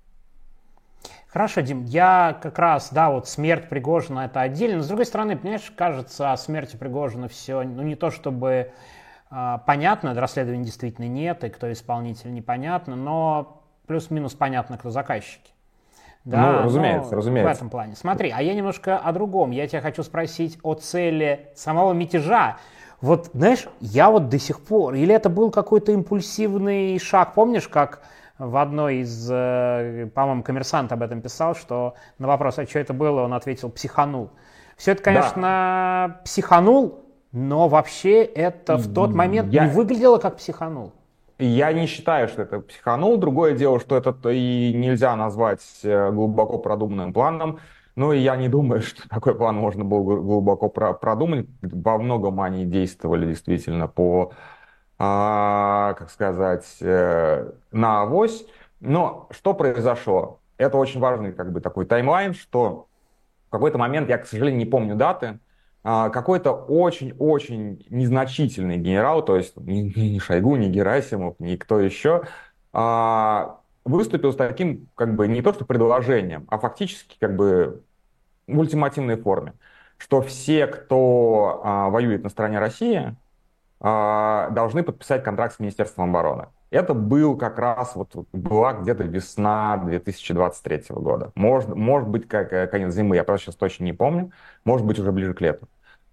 Хорошо, Дим, я как раз, да, вот смерть Пригожина это отдельно. Но, с другой стороны, понимаешь, кажется, о смерти Пригожина все, ну не то чтобы э, понятно, расследования действительно нет, и кто исполнитель непонятно, но плюс-минус понятно, кто заказчики. Да, ну, разумеется, разумеется. В этом плане. Смотри, а я немножко о другом. Я тебя хочу спросить о цели самого мятежа. Вот, знаешь, я вот до сих пор, или это был какой-то импульсивный шаг, помнишь, как в одной из, э, по-моему, «Коммерсант» об этом писал, что на вопрос, а что это было, он ответил «психанул». Все это, конечно, да. психанул, но вообще это в тот момент я... не выглядело как психанул. Я не считаю, что это психанул. Другое дело, что это и нельзя назвать глубоко продуманным планом. Ну и я не думаю, что такой план можно было глубоко продумать. Во многом они действовали действительно по, а, как сказать, на авось. Но что произошло? Это очень важный как бы такой таймлайн, что в какой-то момент, я, к сожалению, не помню даты, какой-то очень-очень незначительный генерал, то есть ни, ни Шойгу, ни Герасимов, ни кто еще, выступил с таким, как бы, не то что предложением, а фактически, как бы, в ультимативной форме, что все, кто воюет на стороне России, должны подписать контракт с Министерством обороны. Это был как раз, вот, была где-то весна две тысячи двадцать третьего года. Может, может быть, как конец зимы, я просто сейчас точно не помню. Может быть, уже ближе к лету.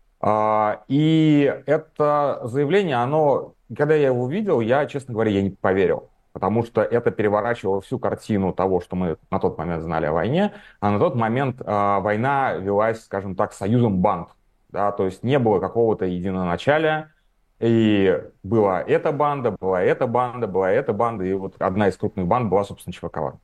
И это заявление, оно, когда я его увидел, я, честно говоря, я не поверил. Потому что это переворачивало всю картину того, что мы на тот момент знали о войне. А на тот момент война велась, скажем так, союзом банд. Да, то есть не было какого-то единоначалия. И была эта банда, была эта банда, была эта банда, и вот одна из крупных банд была, собственно, ЧВК.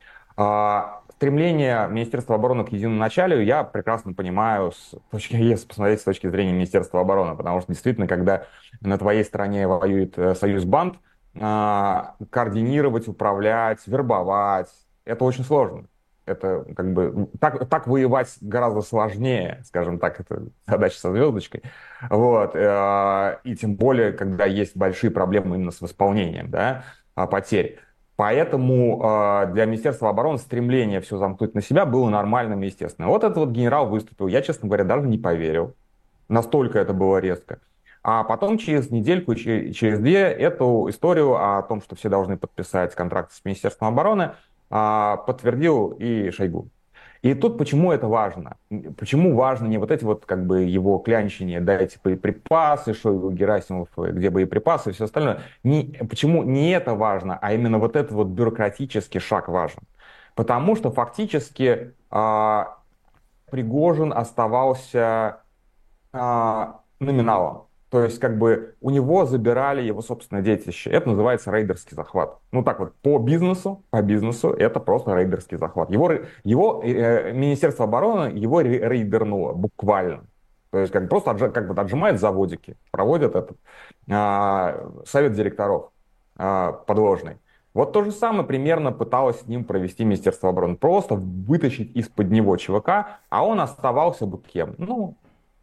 А, стремление Министерства обороны к единоначалию я прекрасно понимаю, с точки, если посмотреть с точки зрения Министерства обороны, потому что действительно, когда на твоей стороне воюет союз банд, а, координировать, управлять, вербовать, это очень сложно. Это как бы так, так воевать гораздо сложнее, скажем так, это задача со звездочкой. Вот. И тем более, когда есть большие проблемы именно с восполнением, да, потерь. Поэтому для Министерства обороны стремление все замкнуть на себя было нормальным и естественным. Вот этот вот генерал выступил. Я, честно говоря, даже не поверил. Настолько это было резко. А потом через недельку, через две эту историю о том, что все должны подписать контракт с Министерством обороны, подтвердил и Шойгу. И тут почему это важно? Почему важно не вот эти вот как бы его клянчения, дайте боеприпасы, Шойгу, Герасимов, где боеприпасы и все остальное. Не, почему не это важно, а именно вот этот вот бюрократический шаг важен? Потому что фактически а, Пригожин оставался а, номиналом. То есть, как бы, у него забирали его собственное детище. Это называется рейдерский захват. Ну, так вот, по бизнесу, по бизнесу, это просто рейдерский захват. Его, его э, Министерство обороны его рейдернуло, буквально. То есть, как бы, просто отж, как бы, отжимают заводики, проводят этот э, совет директоров э, подложный. Вот то же самое примерно пыталось с ним провести Министерство обороны. Просто вытащить из-под него ЧВК, а он оставался бы кем? Ну,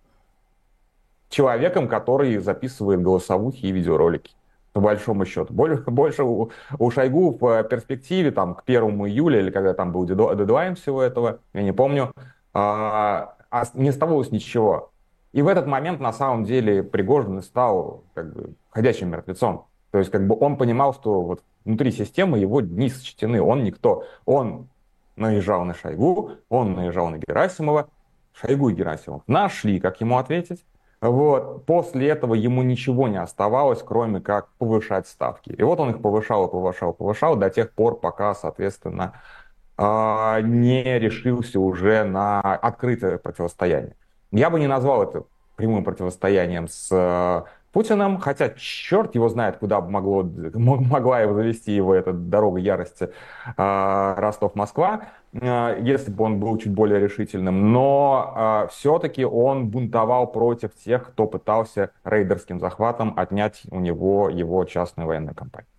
человеком, который записывает голосовухи и видеоролики, по большому счету. Больше, больше у, у Шойгу в перспективе, там, к первому июля, или когда там был дедлайн всего этого, я не помню, а, а не оставалось ничего. И в этот момент, на самом деле, Пригожин стал как бы ходячим мертвецом. То есть, как бы он понимал, что вот внутри системы его дни сочтены, он никто. Он наезжал на Шойгу, он наезжал на Герасимова. Шойгу и Герасимов нашли, как ему ответить. Вот. После этого ему ничего не оставалось, кроме как повышать ставки. И вот он их повышал, повышал, повышал до тех пор, пока, соответственно, не решился уже на открытое противостояние. Я бы не назвал это прямым противостоянием с Путиным, хотя черт его знает, куда бы могло, могла его завести его эта дорога ярости Ростов-Москва, если бы он был чуть более решительным. Но все-таки он бунтовал против тех, кто пытался рейдерским захватом отнять у него его частную военную компанию.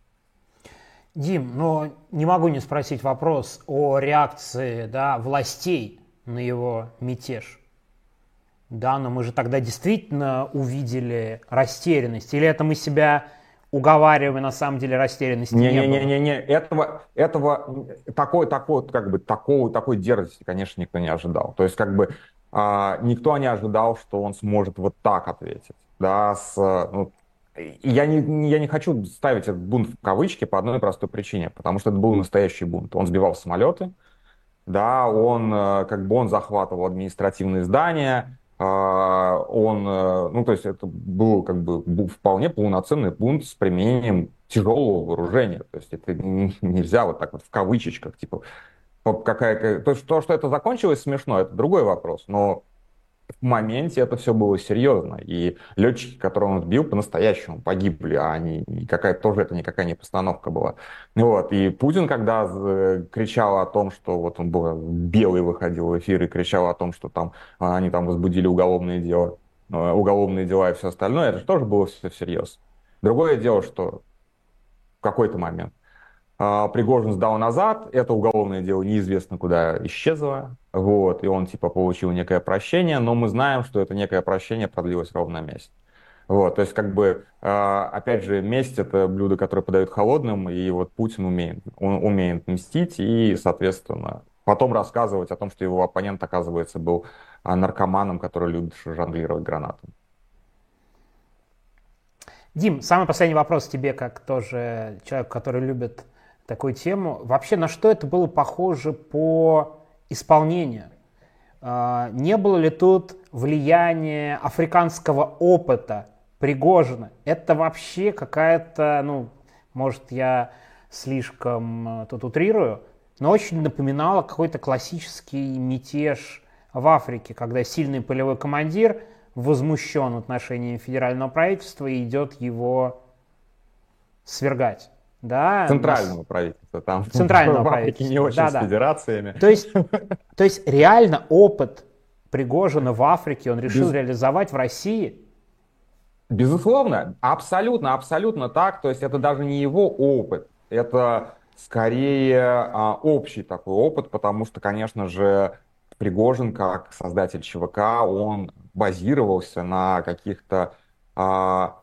Дим, но не могу не спросить вопрос о реакции, да, властей на его мятеж. Да, но мы же тогда действительно увидели растерянность. Или это мы себя уговариваем, и на самом деле растерянности не, не, не было? Не-не-не, этого, этого такой, такой, как бы, такого, такой дерзости, конечно, никто не ожидал. То есть, как бы, а, никто не ожидал, что он сможет вот так ответить. Да, с, ну, я, не, я не хочу ставить этот бунт в кавычки по одной простой причине, потому что это был настоящий бунт. Он сбивал самолеты, да, он, как бы, он захватывал административные здания. А, Он, э, ну, то есть это был как бы был вполне полноценный бунт с применением тяжелого вооружения. То есть это н- нельзя вот так вот в кавычечках, типа, по- какая, то, что, что это закончилось смешно, это другой вопрос. Но в моменте это все было серьезно. И летчики, которых он сбил, по-настоящему погибли, а не не какая тоже это никакая не постановка была. Вот. И Путин, когда э, кричал о том, что вот он был белый, выходил в эфир и кричал о том, что там а, они там возбудили уголовные дела, э, уголовные дела и все остальное, это же тоже было все всерьез. Другое дело, что в какой-то момент а, Пригожин сдал назад, это уголовное дело неизвестно куда исчезло, вот, и он типа получил некое прощение, но мы знаем, что это некое прощение продлилось ровно месяц. Вот, то есть как бы, а, опять же, месть это блюдо, которое подают холодным, и вот Путин умеет, он умеет мстить и, соответственно, потом рассказывать о том, что его оппонент, оказывается, был а, наркоманом, который любит жонглировать гранатами. Дим, самый последний вопрос тебе, как тоже человек, который любит такую тему. Вообще, на что это было похоже по исполнению? А, Не было ли тут влияния африканского опыта Пригожина? Это вообще какая-то, ну, может, я слишком э, тут утрирую, но очень напоминало какой-то классический мятеж в Африке, когда сильный полевой командир возмущен отношением федерального правительства и идет его свергать. Да, Центрального нас- правительства, там центрального в Африке не правительства. очень Да, с да. федерациями. То есть, то есть реально опыт Пригожина в Африке он решил Без, реализовать в России. Безусловно, абсолютно, абсолютно так. То есть это даже не его опыт, это скорее а, общий такой опыт, потому что, конечно же, Пригожин, как создатель ЧВК, он базировался на каких-то, а,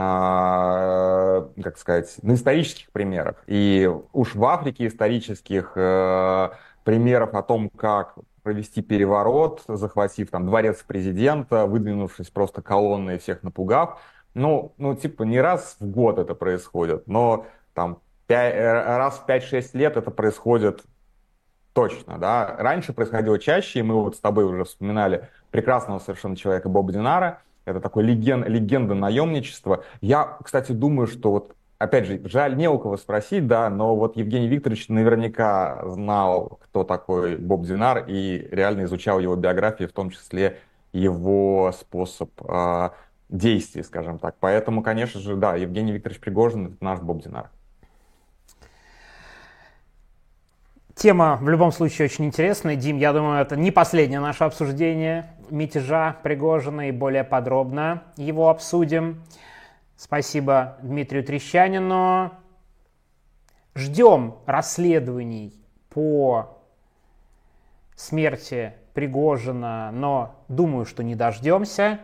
а, как сказать, на исторических примерах. И уж в Африке исторических э, примеров о том, как провести переворот, захватив там дворец президента, выдвинувшись просто колонной, всех напугав. Ну, ну, типа, не раз в год это происходит, но там пя- э, раз в пять-шесть лет это происходит точно, да. Раньше происходило чаще, и мы вот с тобой уже вспоминали прекрасного совершенно человека Боба Динара. Это такой леген, легенда наемничества. Я, кстати, думаю, что вот, опять же, жаль, не у кого спросить, да, но вот Евгений Викторович наверняка знал, кто такой Боб Динар, и реально изучал его биографию, в том числе его способ э, действий, скажем так. Поэтому, конечно же, да, Евгений Викторович Пригожин — это наш Боб Динар. Тема в любом случае очень интересная. Дим, я думаю, это не последнее наше обсуждение мятежа Пригожина, и более подробно его обсудим. Спасибо Дмитрию Трещанину. Ждем расследований по смерти Пригожина, но думаю, что не дождемся.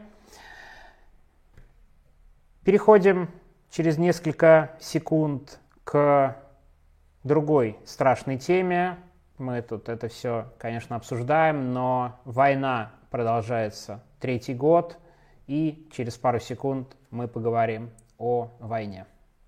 Переходим через несколько секунд к другой страшной теме. Мы тут это все, конечно, обсуждаем, но война продолжается третий год, и через пару секунд мы поговорим о войне.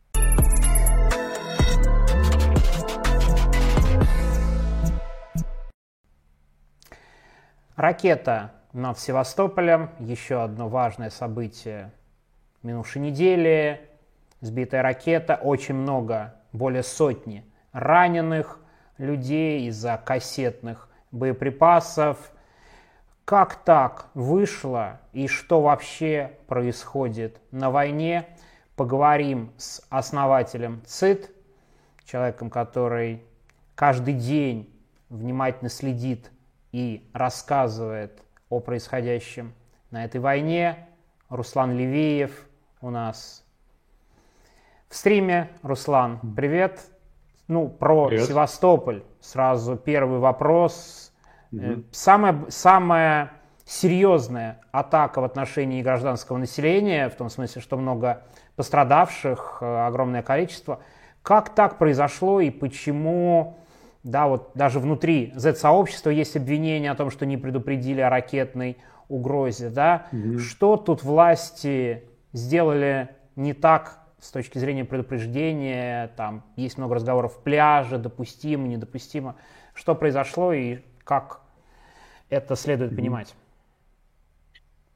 Ракета над Севастополем, еще одно важное событие минувшей недели. Сбитая ракета, очень много, более сотни раненых людей из-за кассетных боеприпасов. Как так вышло и что вообще происходит на войне? Поговорим с основателем ЦИТ, человеком, который каждый день внимательно следит и рассказывает о происходящем на этой войне. Руслан Левиев у нас в стриме. Руслан, привет. Ну, про Привет. Севастополь сразу первый вопрос. Мгм. Самая, самая серьезная атака в отношении гражданского населения, в том смысле, что много пострадавших, э, огромное количество. Как так произошло и почему, да, вот даже внутри зет-сообщества есть обвинения о том, что не предупредили о ракетной угрозе, да? Мгм. Что тут власти сделали не так с точки зрения предупреждения? Там есть много разговоров пляжа, допустимо, недопустимо. Что произошло и как это следует Мгм. понимать?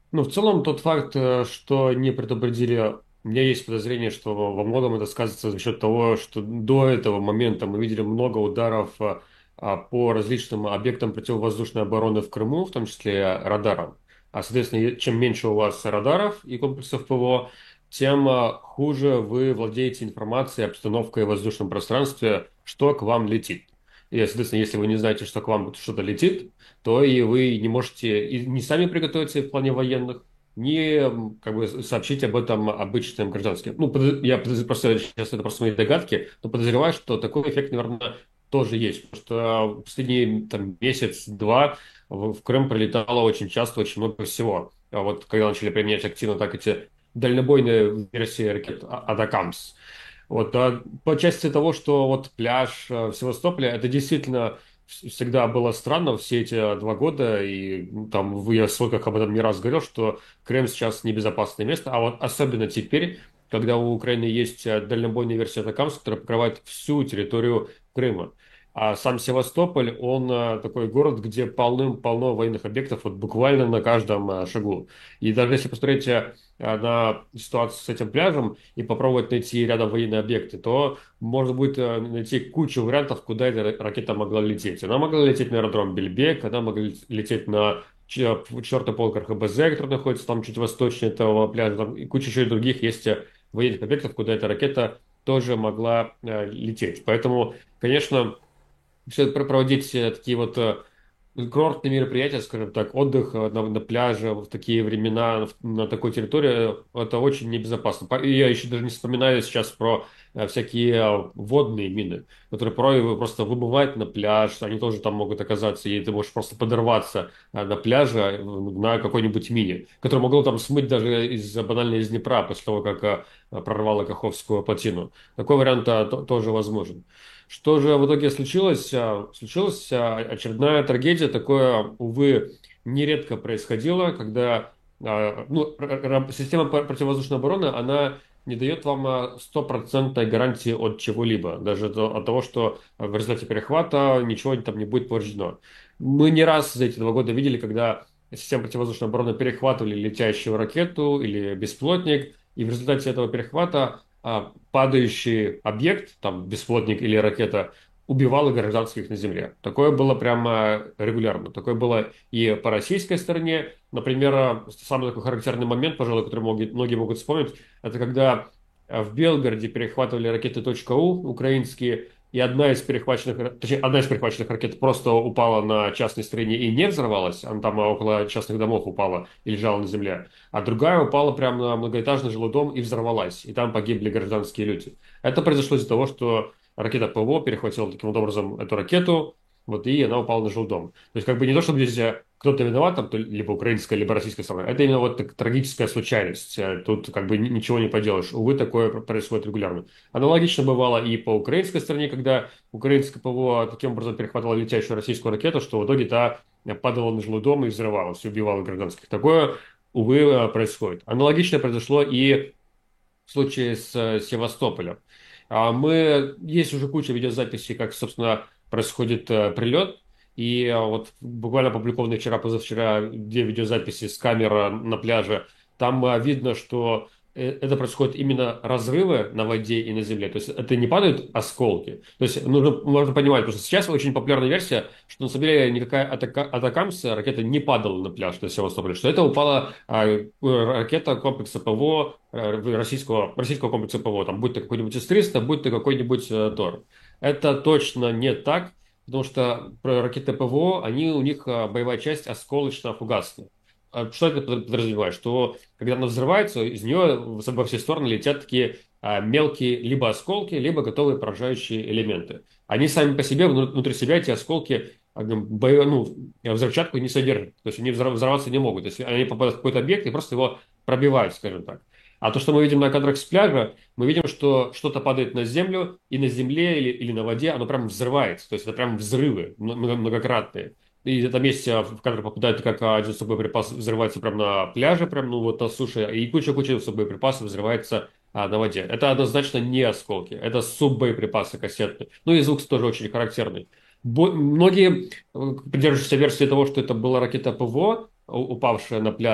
Ну, в целом, тот факт, э, что не предупредили, у меня есть подозрение, что во во многом это сказывается за счет того, что до этого момента мы видели много ударов э, а, по различным объектам противовоздушной обороны в Крыму, в том числе радарам. А, соответственно, е- чем меньше у вас радаров и комплексов ПВО, тем э, хуже вы владеете информацией, обстановкой в воздушном пространстве, что к вам летит. И, соответственно, если вы не знаете, что к вам что-то летит, то и вы не можете и не сами приготовиться в плане военных, не м, как бы сообщить об этом обычным гражданским. Ну, подо- я подоз- просто сейчас это просто мои догадки, но подозреваю, что такой эффект, наверное, тоже есть, потому что в последний там, месяц-два в, в Крым прилетало очень часто, очень много всего. А вот когда начали применять активно так эти дальнобойные версии ракет А- Атакамс. Вот, а по части того, что вот пляж э, в Севастополе, это действительно вс- всегда было странно все эти два года, и ну, там вы- я в ссылках об этом не раз говорил, что Крым сейчас небезопасное место, а вот особенно теперь, когда у Украины есть э, дальнобойная версия Атакамс, которая покрывает всю территорию Крыма. А сам Севастополь, он э, такой город, где полным-полно военных объектов, вот буквально на каждом э, шагу. И даже если посмотреть э, на ситуацию с этим пляжем, и попробовать найти рядом военные объекты, то можно будет э, найти кучу вариантов, куда эта ракета могла лететь. Она могла лететь на аэродром Бельбек, она могла лететь на четвертый полк эр ха бэ зэ, который находится там чуть восточнее этого пляжа, там, и куча еще других есть э, военных объектов, куда эта ракета тоже могла э, лететь. Поэтому, конечно, все проводить э, такие вот э, курортные мероприятия, скажем так, отдых э, на, на пляже в такие времена, в- на такой территории, э, это очень небезопасно. По- И я еще даже не вспоминаю сейчас про э, всякие э, водные мины, которые порой вы просто выбывают на пляж, они тоже там могут оказаться, и ты можешь просто подорваться э, на пляже э, на какой-нибудь мине, которое могло там смыть даже из банально из Днепра после того, как э, прорвало Каховскую плотину. Такой вариант э, то- тоже возможен. Что же в итоге случилось? А, Случилась а, очередная трагедия. Такое, увы, нередко происходило, когда а, ну, р- р- система пр- противовоздушной обороны, она не дает вам а, стопроцентной гарантии от чего-либо, даже до- от того, что в результате перехвата ничего там не будет повреждено. Мы не раз за эти два года видели, когда система противовоздушной обороны перехватывали летящую ракету или беспилотник, и в результате этого перехвата а, падающий объект, там бесплотник или ракета, убивала гражданских на земле. Такое было прямо регулярно. Такое было и по российской стороне. Например, а, самый такой характерный момент, пожалуй, который многие, многие могут вспомнить, это когда а, в Белгороде перехватывали ракеты .у украинские, и одна из перехваченных, точнее, одна из перехваченных ракет просто упала на частной стороне и не взорвалась, она там около частных домов упала и лежала на земле, а другая упала прямо на многоэтажный жилой дом и взорвалась, и там погибли гражданские люди. Это произошло из-за того, что ракета ПВО перехватила таким вот образом эту ракету, вот, и она упала на жилой дом. То есть, как бы не то, чтобы здесь э, кто-то виноват, там, то либо украинская, либо российская сторона. Это именно вот так- трагическая случайность. Э, Тут как бы ни- ничего не поделаешь. Увы, такое пр- происходит регулярно. Аналогично бывало и по украинской стороне, когда украинское ПВО таким образом перехватывало летящую российскую ракету, что в итоге та э, падала на жилой дом и взрывалась, и убивала гражданских. Такое, увы, э, происходит. Аналогично произошло и в случае с э, Севастополем. А Мы, есть уже куча видеозаписей, как, собственно, происходит э, прилет. И э, вот буквально опубликованные вчера-позавчера две видеозаписи с камер на пляже. Там э, видно, что э, это происходит именно разрывы на воде и на земле. То есть это не падают осколки. То есть нужно, можно понимать, потому что сейчас очень популярная версия, что на самом деле никакая атака, атакамс ракета не падала на пляж, то есть Севастополя, что это упала а, э, ракета комплекса ПВО э, российского, российского комплекса ПВО, там, будь то какой-нибудь эс триста, будь то какой-нибудь э, Тор. Это точно не так, потому что про ракеты ПВО, они, у них э, боевая часть осколочно-фугасная. А что это под- подразумевает? Что когда она взрывается, из нее во все стороны летят такие а, мелкие либо осколки, либо готовые поражающие элементы. Они сами по себе, вну- внутри себя эти осколки а, ну, боё- ну, взрывчатку не содержат. То есть они взор- взорваться не могут. То есть они попадают в какой-то объект и просто его пробивают, скажем так. А то, что мы видим на кадрах с пляжа, мы видим, что что-то падает на землю, и на земле или, или на воде оно прям взрывается. То есть это прям взрывы много- многократные. И там есть а, в кадр попадает, как а, один сухой боеприпас взрывается прямо на пляже, прям ну вот на суше, и куча-куча боеприпасов взрывается а, на воде. Это однозначно не осколки, это суббоеприпасы кассетные. Ну и звук тоже очень характерный. Бо- многие э, придерживаются версии того, что это была ракета ПВО, у- упавшая на пляж.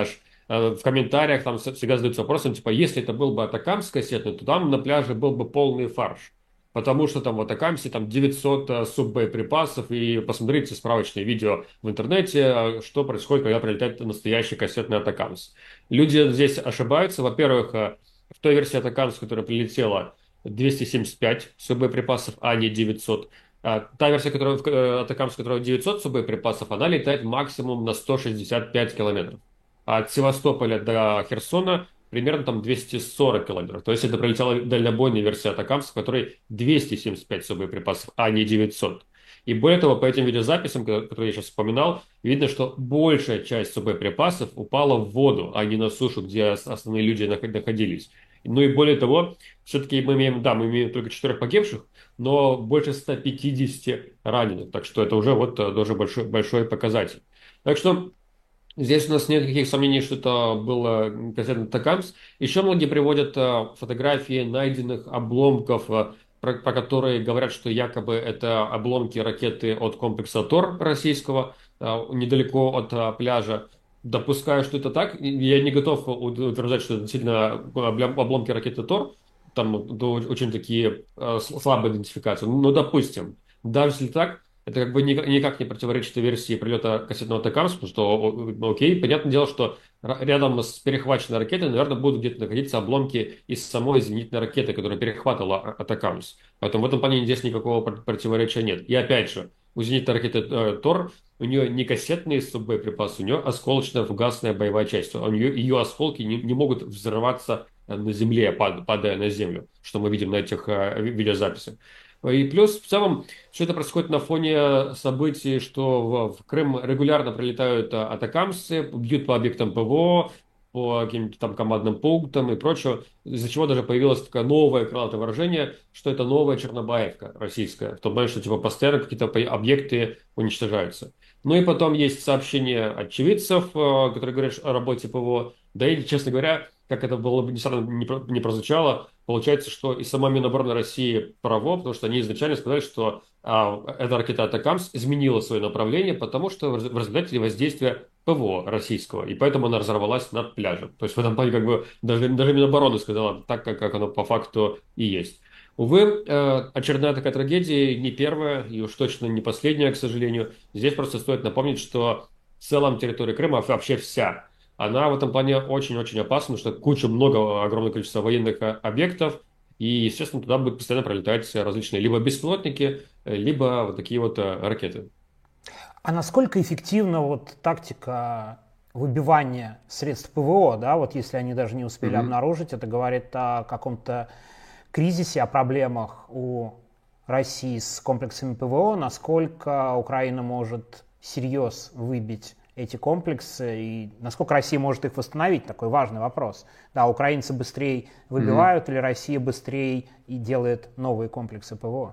в комментариях там всегда задаются вопросом, типа, если это был бы Атакамс кассетный, то там на пляже был бы полный фарш. Потому что там в Атакамсе там девятьсот э, суббоеприпасов, и посмотрите справочные видео в интернете, э, что происходит, когда прилетает настоящий кассетный Атакамс. Люди здесь ошибаются. Во-первых, э, в той версии Атакамс, которая прилетела, двести семьдесят пять суббоеприпасов, а не девятьсот. А та версия, которая, э, Атакамс, которая девятьсот суббоеприпасов, она летает максимум на сто шестьдесят пять километров. А от Севастополя до Херсона примерно там двести сорок километров. То есть это пролетела дальнобойная версия Атакамса, в которой двести семьдесят пять боеприпасов, а не девятьсот. И более того, по этим видеозаписям, которые я сейчас вспоминал, видно, что большая часть боеприпасов упала в воду, а не на сушу, где основные люди находились. Ну и более того, все-таки мы имеем, да, мы имеем только четырех погибших, но больше ста пятидесяти раненых. Так что это уже вот тоже большой, большой показатель. Так что здесь у нас нет никаких сомнений, что это было кассетный Атакамс. Еще многие приводят э, фотографии найденных обломков, э, про, про которые говорят, что якобы это обломки ракеты от комплекса Тор российского, э, недалеко от э, пляжа. Допускаю, что это так. Я не готов утверждать, что это действительно обломки ракеты Тор. Там ну, очень такие э, слабые идентификации. Но допустим, даже если так, это как бы никак не противоречит версии прилета кассетного Атакамс, потому что, окей, понятное дело, что рядом с перехваченной ракетой, наверное, будут где-то находиться обломки из самой зенитной ракеты, которая перехватывала Атакамс. Поэтому в этом плане здесь никакого противоречия нет. И опять же, у зенитной ракеты э, Тор, у нее не кассетные боеприпасы, у нее осколочная фугасная боевая часть. У нее, ее осколки не, не могут взрываться на земле, падая на землю, что мы видим на этих э, видеозаписях. И плюс, в целом, все это происходит на фоне событий, что в, в Крым регулярно прилетают а, атакамсы, бьют по объектам ПВО, по каким-то там командным пунктам и прочее, из-за чего даже появилось такое новое крылатое выражение, что это новая Чернобаевка российская, в том плане, что типа постоянно какие-то объекты уничтожаются. Ну и потом есть сообщения очевидцев, э, которые говорят о работе ПВО, да и, честно говоря, как это было бы не, не прозвучало, получается, что и сама Минобороны России право, потому что они изначально сказали, что а, эта ракета Атакамс изменила свое направление, потому что в результате воздействия ПВО российского, и поэтому она разорвалась над пляжем. То есть в этом плане как бы даже, даже Минобороны сказала так, как, как оно по факту и есть. Увы, э, очередная такая трагедия, не первая и уж точно не последняя, к сожалению. Здесь просто стоит напомнить, что в целом территория Крыма вообще вся, она в этом плане очень-очень опасна, потому что куча, много, огромное количество военных объектов, и, естественно, туда будут постоянно пролетать различные либо беспилотники, либо вот такие вот ракеты. А насколько эффективна вот тактика выбивания средств ПВО, да, вот если они даже не успели mm-hmm. обнаружить, это говорит о каком-то кризисе, о проблемах у России с комплексами ПВО, насколько Украина может всерьез выбить эти комплексы и насколько Россия может их восстановить, такой важный вопрос. Да, украинцы быстрее выбивают mm-hmm. или Россия быстрее и делает новые комплексы ПВО?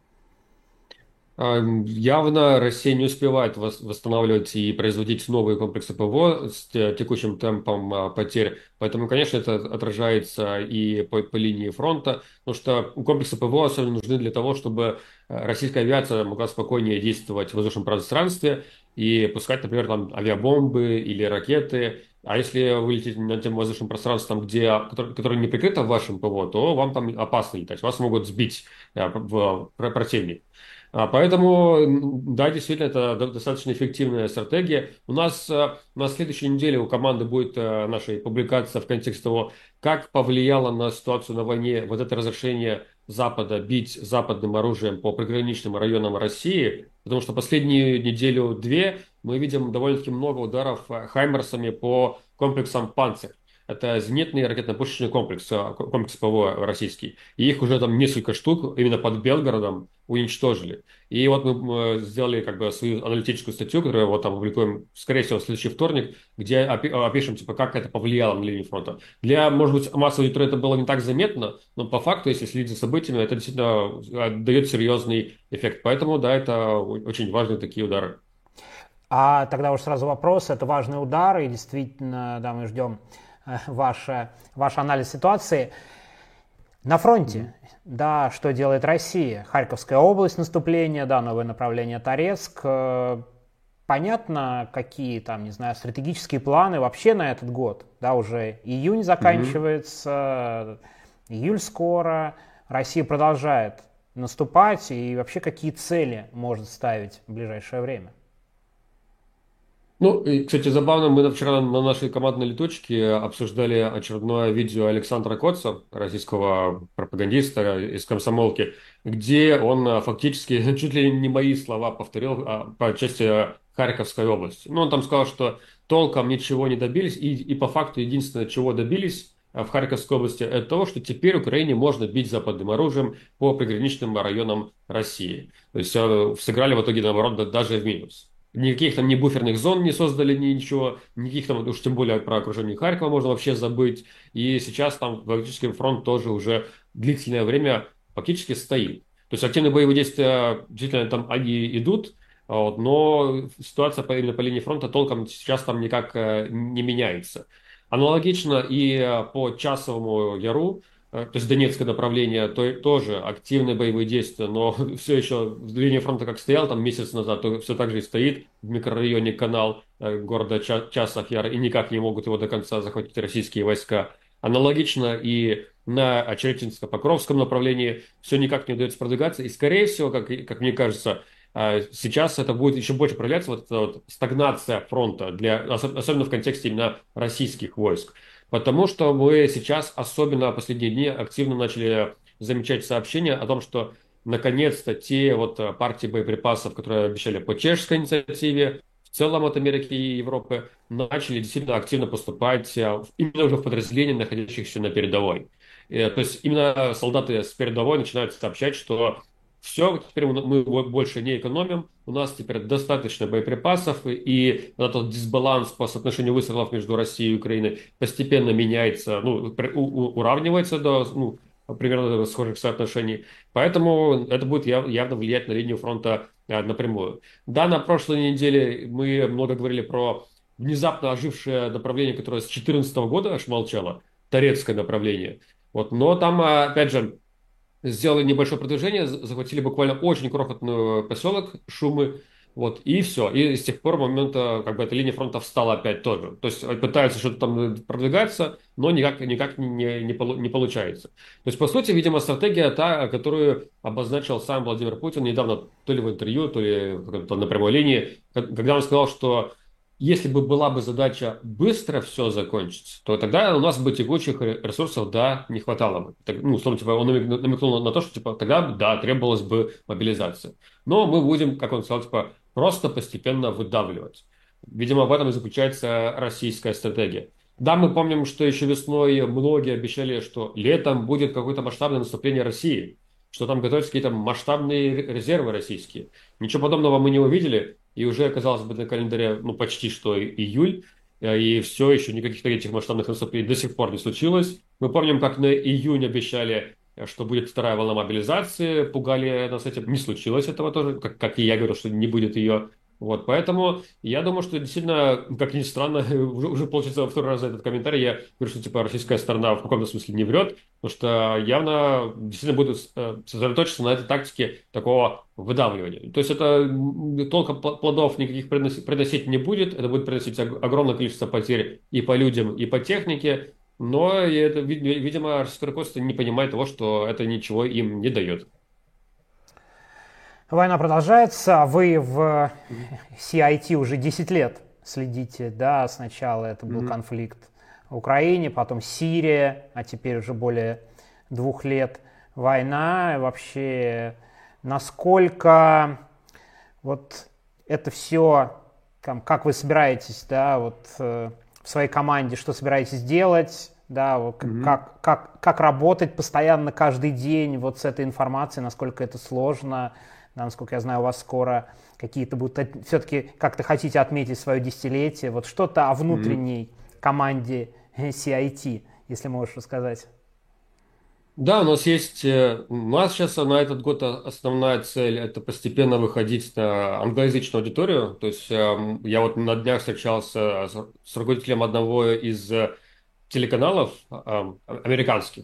Явно Россия не успевает восстанавливать и производить новые комплексы ПВО с текущим темпом потерь. Поэтому, конечно, это отражается и по, по линии фронта, потому что комплексы ПВО особенно нужны для того, чтобы российская авиация могла спокойнее действовать в воздушном пространстве и пускать, например, там авиабомбы или ракеты. А если вы летите над тем воздушным пространством, где, которое, которое не прикрыто вашим ПВО, то вам там опасно летать, вас могут сбить в противник. Поэтому, да, действительно, это достаточно эффективная стратегия. У нас на следующей неделе у команды будет наша публикация в контексте того, как повлияло на ситуацию на войне вот это разрешение Запада бить западным оружием по приграничным районам России, потому что последнюю неделю-две мы видим довольно-таки много ударов хаймерсами по комплексам «Панцирь». Это зенитный ракетно-пушечный комплекс, комплекс ПВО российский. И их уже там несколько штук именно под Белгородом уничтожили. И вот мы сделали как бы свою аналитическую статью, которую вот там публикуем, скорее всего, в следующий вторник, где опишем, типа, как это повлияло на линию фронта. Для, может быть, массовой аудитории это было не так заметно, но по факту, если следить за событиями, это действительно дает серьезный эффект. Поэтому, да, это очень важные такие удары. А тогда уж сразу вопрос. Это важный удар, и действительно, да, мы ждем Ваш, ваш анализ ситуации. На фронте, mm-hmm. да, что делает Россия? Харьковская область, наступление, да, новое направление Торецк. понятно, какие там, не знаю, стратегические планы вообще на этот год? Да, уже июнь заканчивается, mm-hmm. июль скоро, Россия продолжает наступать, и вообще какие цели может ставить в ближайшее время? Ну, и, кстати, забавно, мы вчера на нашей командной летучке обсуждали очередное видео Александра Коца, российского пропагандиста из комсомолки, где он а, фактически чуть ли не мои слова повторил а, по части а, Харьковской области. Ну, он там сказал, что толком ничего не добились, и, и по факту единственное, чего добились а, в Харьковской области, это того, что теперь Украине можно бить западным оружием по приграничным районам России. То есть а, сыграли в итоге, наоборот, да- даже в минус. Никаких там ни буферных зон не создали, ни ничего, никаких там, уж тем более про окружение Харькова можно вообще забыть. И сейчас там фактически фронт тоже уже длительное время фактически стоит. То есть активные боевые действия, действительно, там они идут, а вот, но ситуация по, именно по линии фронта толком сейчас там никак э, не меняется. Аналогично и э, по Часовому Яру, э, то есть Донецкое направление, то, тоже активные боевые действия, но все еще линия фронта как стоял там месяц назад, то все так же и стоит в микрорайоне Канал э, города Ча- Часов Яр, и никак не могут его до конца захватить российские войска. Аналогично и на Очеретинско-Покровском направлении все никак не удается продвигаться, и скорее всего, как, как мне кажется, э, сейчас это будет еще больше проявляться, вот эта вот стагнация фронта, для, осо- особенно в контексте именно российских войск. Потому что мы сейчас, особенно в последние дни, активно начали замечать сообщения о том, что наконец-то те вот э, партии боеприпасов, которые обещали по чешской инициативе, в целом от Америки и Европы, начали действительно активно поступать э, в- именно уже в подразделения, находящихся на передовой. Э, То есть именно солдаты с передовой начинают сообщать, что все, теперь мы мы больше не экономим, у нас теперь достаточно боеприпасов, и вот этот дисбаланс по соотношению выстрелов между Россией и Украиной постепенно меняется, ну, при- у- у- уравнивается до, ну, примерно до схожих соотношений. Поэтому это будет яв- явно влиять на линию фронта а, напрямую. Да, на прошлой неделе мы много говорили про внезапно ожившее направление, которое с две тысячи четырнадцатого года аж молчало, Торецкое направление. Вот, но там, а, опять же, сделали небольшое продвижение, за- захватили буквально очень крохотный поселок Шумы, вот, и все. И с тех пор момента, как бы, эта линия фронта встала опять тоже. То есть э, пытаются что-то там продвигаться, но никак, никак не, не, полу- не получается. То есть, по сути, видимо, стратегия та, которую обозначил сам Владимир Путин недавно, то ли в интервью, то ли в каком-то на прямой линии, ко- когда он сказал, что если бы была бы задача быстро все закончить, то тогда у нас бы текучих ре- ресурсов, да, не хватало бы. Так, ну, условно, типа, он намекнул, намекнул на то, что, типа, тогда, да, требовалась бы мобилизация. Но мы будем, как он сказал, типа, просто постепенно выдавливать. Видимо, в этом и заключается российская стратегия. Да, мы помним, что еще весной многие обещали, что летом будет какое-то масштабное наступление России, что там готовятся какие-то масштабные ре- резервы российские. Ничего подобного мы не увидели, и уже, казалось бы, на календаре, ну, почти что и- июль, э, и все, еще никаких этих масштабных наступлений до сих пор не случилось. Мы помним, как на июнь обещали, э, что будет вторая волна мобилизации, пугали нас этим. Не случилось этого тоже, как, как и я говорил, что не будет ее. Вот, поэтому я думаю, что действительно, как ни странно, уже, уже получится во второй раз за этот комментарий, я говорю, что типа российская сторона в каком-то смысле не врет, потому что явно действительно будут э, сосредоточиться на этой тактике такого выдавливания. То есть это м, толком пл- плодов никаких приносить, приносить не будет, это будет приносить ог- огромное количество потерь и по людям, и по технике, но и это, вид- видимо, российское руководство не понимает того, что это ничего им не дает. Война продолжается, а вы в си ай ти уже десять лет следите, да, сначала это был Мгм. конфликт в Украине, потом Сирия, а теперь уже более двух лет война. Вообще, насколько вот это все, как вы собираетесь, да, вот э, в своей команде, что собираетесь делать, да, вот к- Мгм. как, как, как работать постоянно каждый день вот с этой информацией, насколько это сложно, да, насколько я знаю, у вас скоро какие-то будут, от- все-таки как-то хотите отметить свое десятилетие, вот что-то о Мгм. внутренней команде си ай ти, если можешь рассказать. Да, у нас есть, э, у нас сейчас на этот год о- основная цель – это постепенно выходить на англоязычную аудиторию. То есть эм, я вот на днях встречался с с руководителем одного из э, телеканалов эм, американских.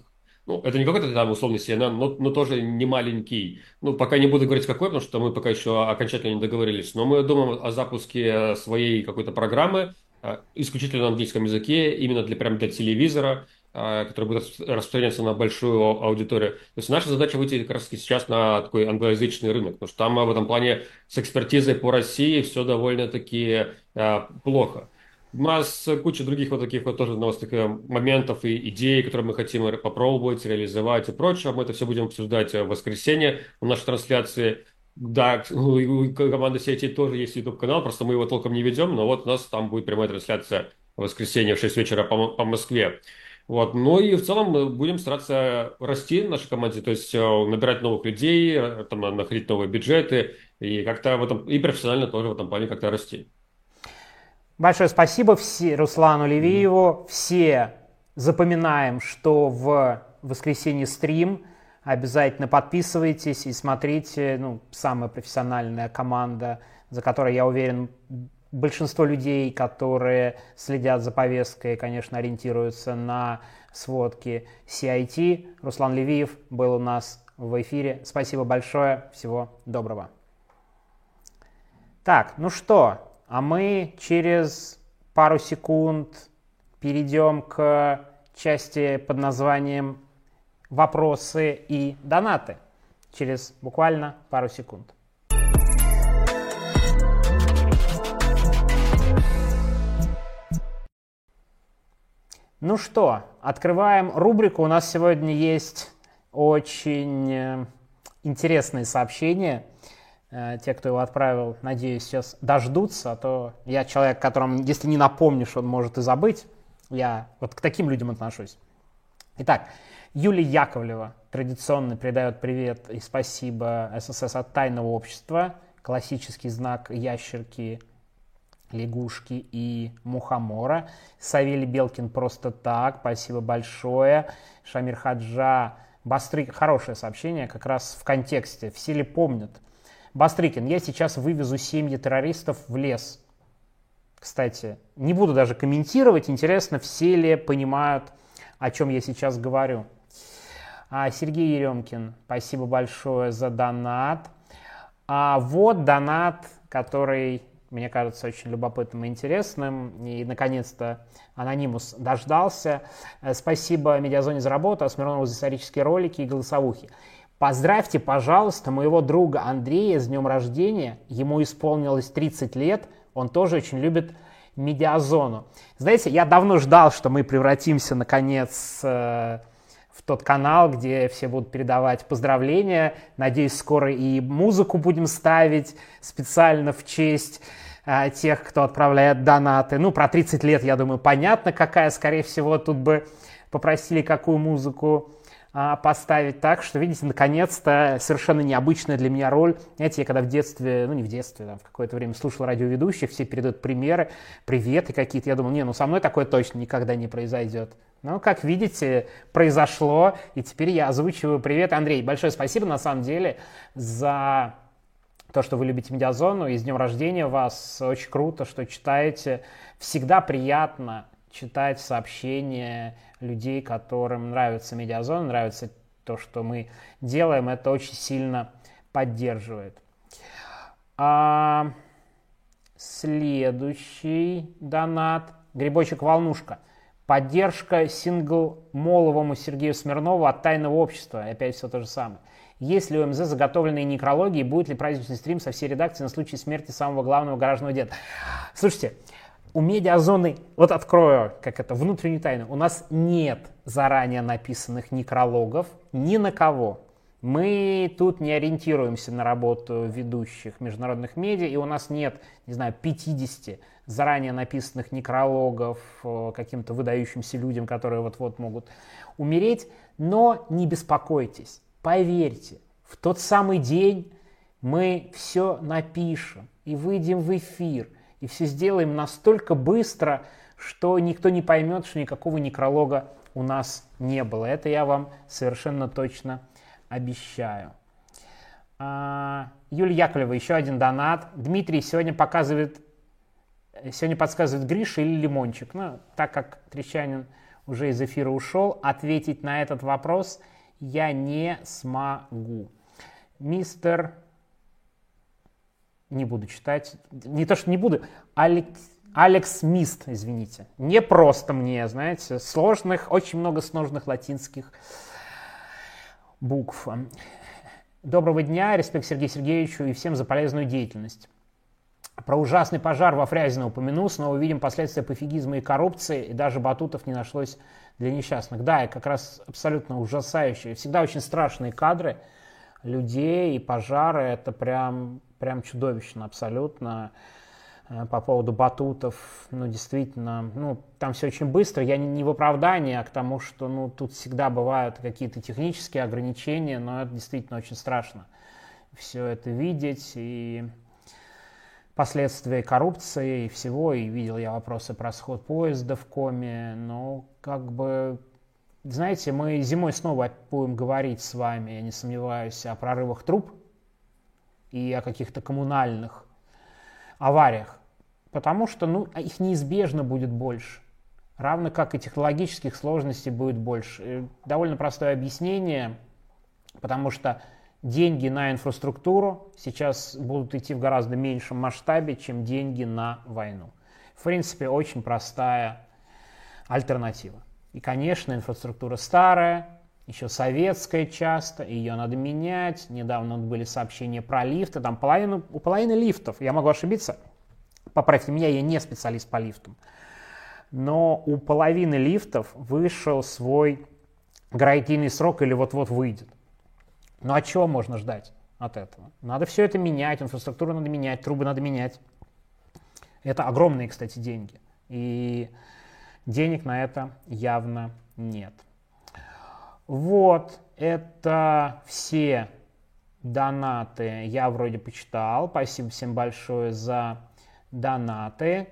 Ну, это не какой-то там условный си эн эн, но, но тоже не маленький. Ну, пока не буду говорить какой, потому что мы пока еще окончательно не договорились. Но мы думаем о запуске своей какой-то программы э, исключительно на английском языке, именно для, прям для телевизора, э, который будет рас- распространяться на большую а- аудиторию. То есть наша задача выйти как раз таки сейчас на такой англоязычный рынок, потому что там э, в этом плане с экспертизой по России все довольно-таки э, плохо. У нас куча других вот таких вот тоже новостных э, моментов и идей, которые мы хотим ре- попробовать, реализовать и прочее. Мы это все будем обсуждать э, в воскресенье в нашей трансляции. Да, у у команды си ай ти тоже есть YouTube-канал, просто мы его толком не ведем, но вот у нас там будет прямая трансляция в воскресенье в шесть вечера по, Мо- по Москве. Вот. Ну и в целом мы будем стараться расти в нашей команде, то есть э, набирать новых людей, э, там, находить новые бюджеты и как-то в этом, и профессионально тоже в этом плане как-то расти. Большое спасибо все, Руслану Мгм. Левиеву. Все запоминаем, что в воскресенье стрим. Обязательно подписывайтесь и смотрите. Ну, самая профессиональная команда, за которой, я уверен, большинство людей, которые следят за повесткой, конечно, ориентируются на сводки си ай ти. Руслан Левиев был у нас в эфире. Спасибо большое. Всего доброго. Так, ну что, а мы через пару секунд перейдем к части под названием «Вопросы и донаты». Через буквально пару секунд. Ну что, открываем рубрику. У нас сегодня есть очень э, интересные сообщения. Э, Те, кто его отправил, надеюсь, сейчас дождутся, а то я человек, которому, если не напомнишь, он может и забыть. Я вот к таким людям отношусь. Итак, Юлия Яковлева традиционно передает привет и спасибо ССС от Тайного общества. Классический знак ящерки, лягушки и мухомора. Савелий Белкин просто так. Спасибо большое. Шамир Хаджа. Бастрыкин. Хорошее сообщение, как раз в контексте. Все ли помнят? Бастрыкин. Я сейчас вывезу семьи террористов в лес. Кстати, не буду даже комментировать. Интересно, все ли понимают, о чем я сейчас говорю. А, Сергей Еремкин. Спасибо большое за донат. А вот донат, который... мне кажется, очень любопытным и интересным. И, наконец-то, Анонимус дождался. Спасибо Медиазоне за работу, а Смирнову за исторические ролики и голосовухи. Поздравьте, пожалуйста, моего друга Андрея с днем рождения. Ему исполнилось тридцать лет. Он тоже очень любит Медиазону. Знаете, я давно ждал, что мы превратимся, наконец, в тот канал, где все будут передавать поздравления. Надеюсь, скоро и музыку будем ставить специально в честь э, тех, кто отправляет донаты. Ну, про тридцать лет, я думаю, понятно, какая. Скорее всего, тут бы попросили, какую музыку э, поставить. Так что, видите, наконец-то совершенно необычная для меня роль. Знаете, я когда в детстве, ну не в детстве, там, в какое-то время слушал радиоведущих, все передают примеры, приветы какие-то. Я думал, не, ну со мной такое точно никогда не произойдет. Ну, как видите, произошло, и теперь я озвучиваю привет. Андрей, большое спасибо, на самом деле, за то, что вы любите Медиазону, и с днем рождения вас. Очень круто, что читаете. Всегда приятно читать сообщения людей, которым нравится Медиазона, нравится то, что мы делаем. Это очень сильно поддерживает. А следующий донат. Грибочек-волнушка. Поддержка сингл-моловому Сергею Смирнову от Тайного общества. И опять все то же самое. Есть ли у МЗ заготовленные некрологи и будет ли праздничный стрим со всей редакцией на случай смерти самого главного гаражного деда? Слушайте, у Медиазоны, вот открою, как это, внутреннюю тайну, у нас нет заранее написанных некрологов ни на кого. Мы тут не ориентируемся на работу ведущих международных медиа, и у нас нет, не знаю, пятидесяти заранее написанных некрологов каким-то выдающимся людям, которые вот-вот могут умереть. Но не беспокойтесь, поверьте, в тот самый день мы все напишем и выйдем в эфир, и все сделаем настолько быстро, что никто не поймет, что никакого некролога у нас не было. Это я вам совершенно точно обещаю. А, Юлия Яковлева, еще один донат. Дмитрий сегодня показывает, сегодня подсказывает Гриша или Лимончик. Ну, так как Трещанин уже из эфира ушел. Ответить на этот вопрос я не смогу. Мистер... Не буду читать. Не то, что не буду. Алекс, Алекс Мист, извините. Не просто мне, знаете, сложных, очень много сложных латинских букв. Доброго дня, респект Сергею Сергеевичу и всем за полезную деятельность. Про ужасный пожар во Фрязино упомянул, снова видим последствия пофигизма и коррупции, и даже батутов не нашлось для несчастных. Да, и как раз абсолютно ужасающие, всегда очень страшные кадры людей и пожары, это прям... Прям чудовищно абсолютно. По поводу батутов, ну, действительно, ну, там все очень быстро. Я не, не в оправдании, а к тому, что, ну, тут всегда бывают какие-то технические ограничения, но это действительно очень страшно все это видеть. И последствия коррупции и всего. И видел я вопросы про сход поезда в Коми. Но, как бы, знаете, мы зимой снова будем говорить с вами, я не сомневаюсь, о прорывах труб и о каких-то коммунальных авариях, потому что, ну, их неизбежно будет больше, равно как и технологических сложностей будет больше. И довольно простое объяснение, потому что деньги на инфраструктуру сейчас будут идти в гораздо меньшем масштабе, чем деньги на войну. В принципе, очень простая альтернатива. И, конечно, инфраструктура старая, еще советская часто, ее надо менять. Недавно были сообщения про лифты, там половину, у половины лифтов, я могу ошибиться, поправьте меня, я не специалист по лифтам, но у половины лифтов вышел свой гарантийный срок или вот-вот выйдет. Ну а чего можно ждать от этого? Надо все это менять, инфраструктуру надо менять, трубы надо менять. Это огромные, кстати, деньги, и денег на это явно нет. Вот, это все донаты я вроде почитал. Спасибо всем большое за донаты.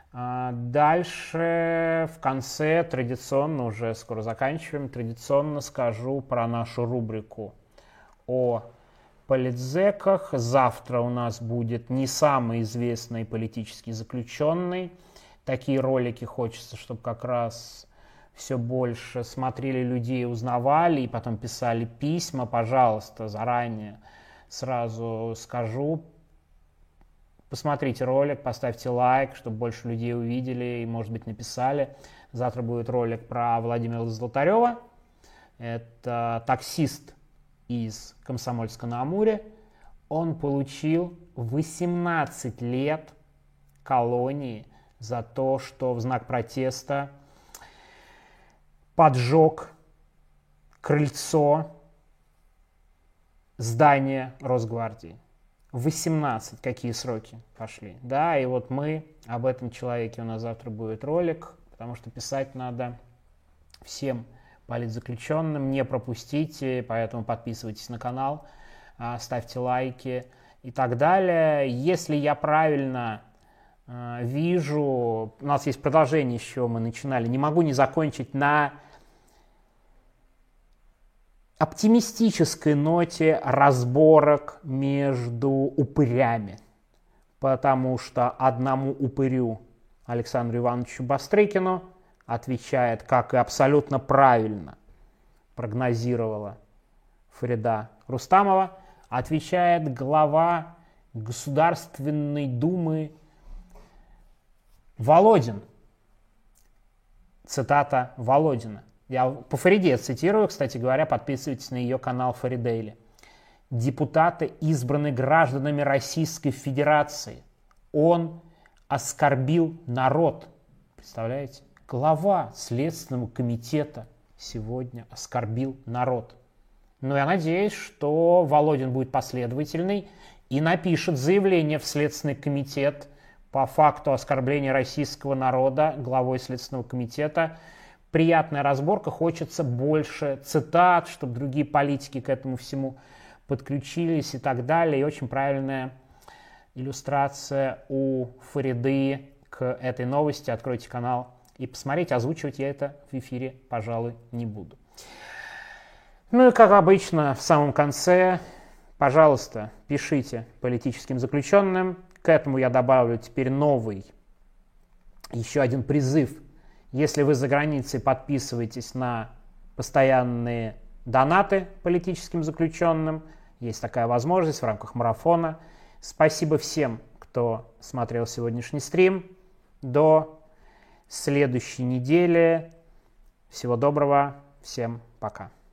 Дальше в конце традиционно, уже скоро заканчиваем, традиционно скажу про нашу рубрику о политзеках. Завтра у нас будет не самый известный политический заключенный. Такие ролики хочется, чтобы как раз... все больше смотрели людей, узнавали и потом писали письма. Пожалуйста, заранее сразу скажу, посмотрите ролик, поставьте лайк, чтобы больше людей увидели и, может быть, написали. Завтра будет ролик про Владимира Золотарева. Это таксист из Комсомольска-на-Амуре. Он получил восемнадцать лет колонии за то, что в знак протеста поджег крыльцо здания Росгвардии. восемнадцать, какие сроки пошли. Да, и вот мы об этом человеке, у нас завтра будет ролик, потому что писать надо всем политзаключенным, не пропустите, поэтому подписывайтесь на канал, ставьте лайки и так далее. Если я правильно вижу, у нас есть продолжение еще, мы начинали, не могу не закончить на оптимистической ноте разборок между упырями, потому что одному упырю, Александру Ивановичу Бастрыкину, отвечает, как и абсолютно правильно прогнозировала Фарида Рустамова, отвечает глава Государственной Думы Володин. Цитата Володина. Я по Фариде цитирую, кстати говоря, подписывайтесь на ее канал Фаридейли. Депутаты избраны гражданами Российской Федерации. Он оскорбил народ. Представляете? Глава Следственного комитета сегодня оскорбил народ. Но я надеюсь, что Володин будет последовательный и напишет заявление в Следственный комитет по факту оскорбления российского народа главой Следственного комитета. Приятная разборка, хочется больше цитат, чтобы другие политики к этому всему подключились и так далее. И очень правильная иллюстрация у Фариды к этой новости. Откройте канал и посмотрите, озвучивать я это в эфире, пожалуй, не буду. Ну и как обычно, в самом конце, пожалуйста, пишите политическим заключенным. К этому я добавлю теперь новый, еще один призыв. Если вы за границей, подписывайтесь на постоянные донаты политическим заключенным. Есть такая возможность в рамках марафона. Спасибо всем, кто смотрел сегодняшний стрим. До следующей недели. Всего доброго. Всем пока.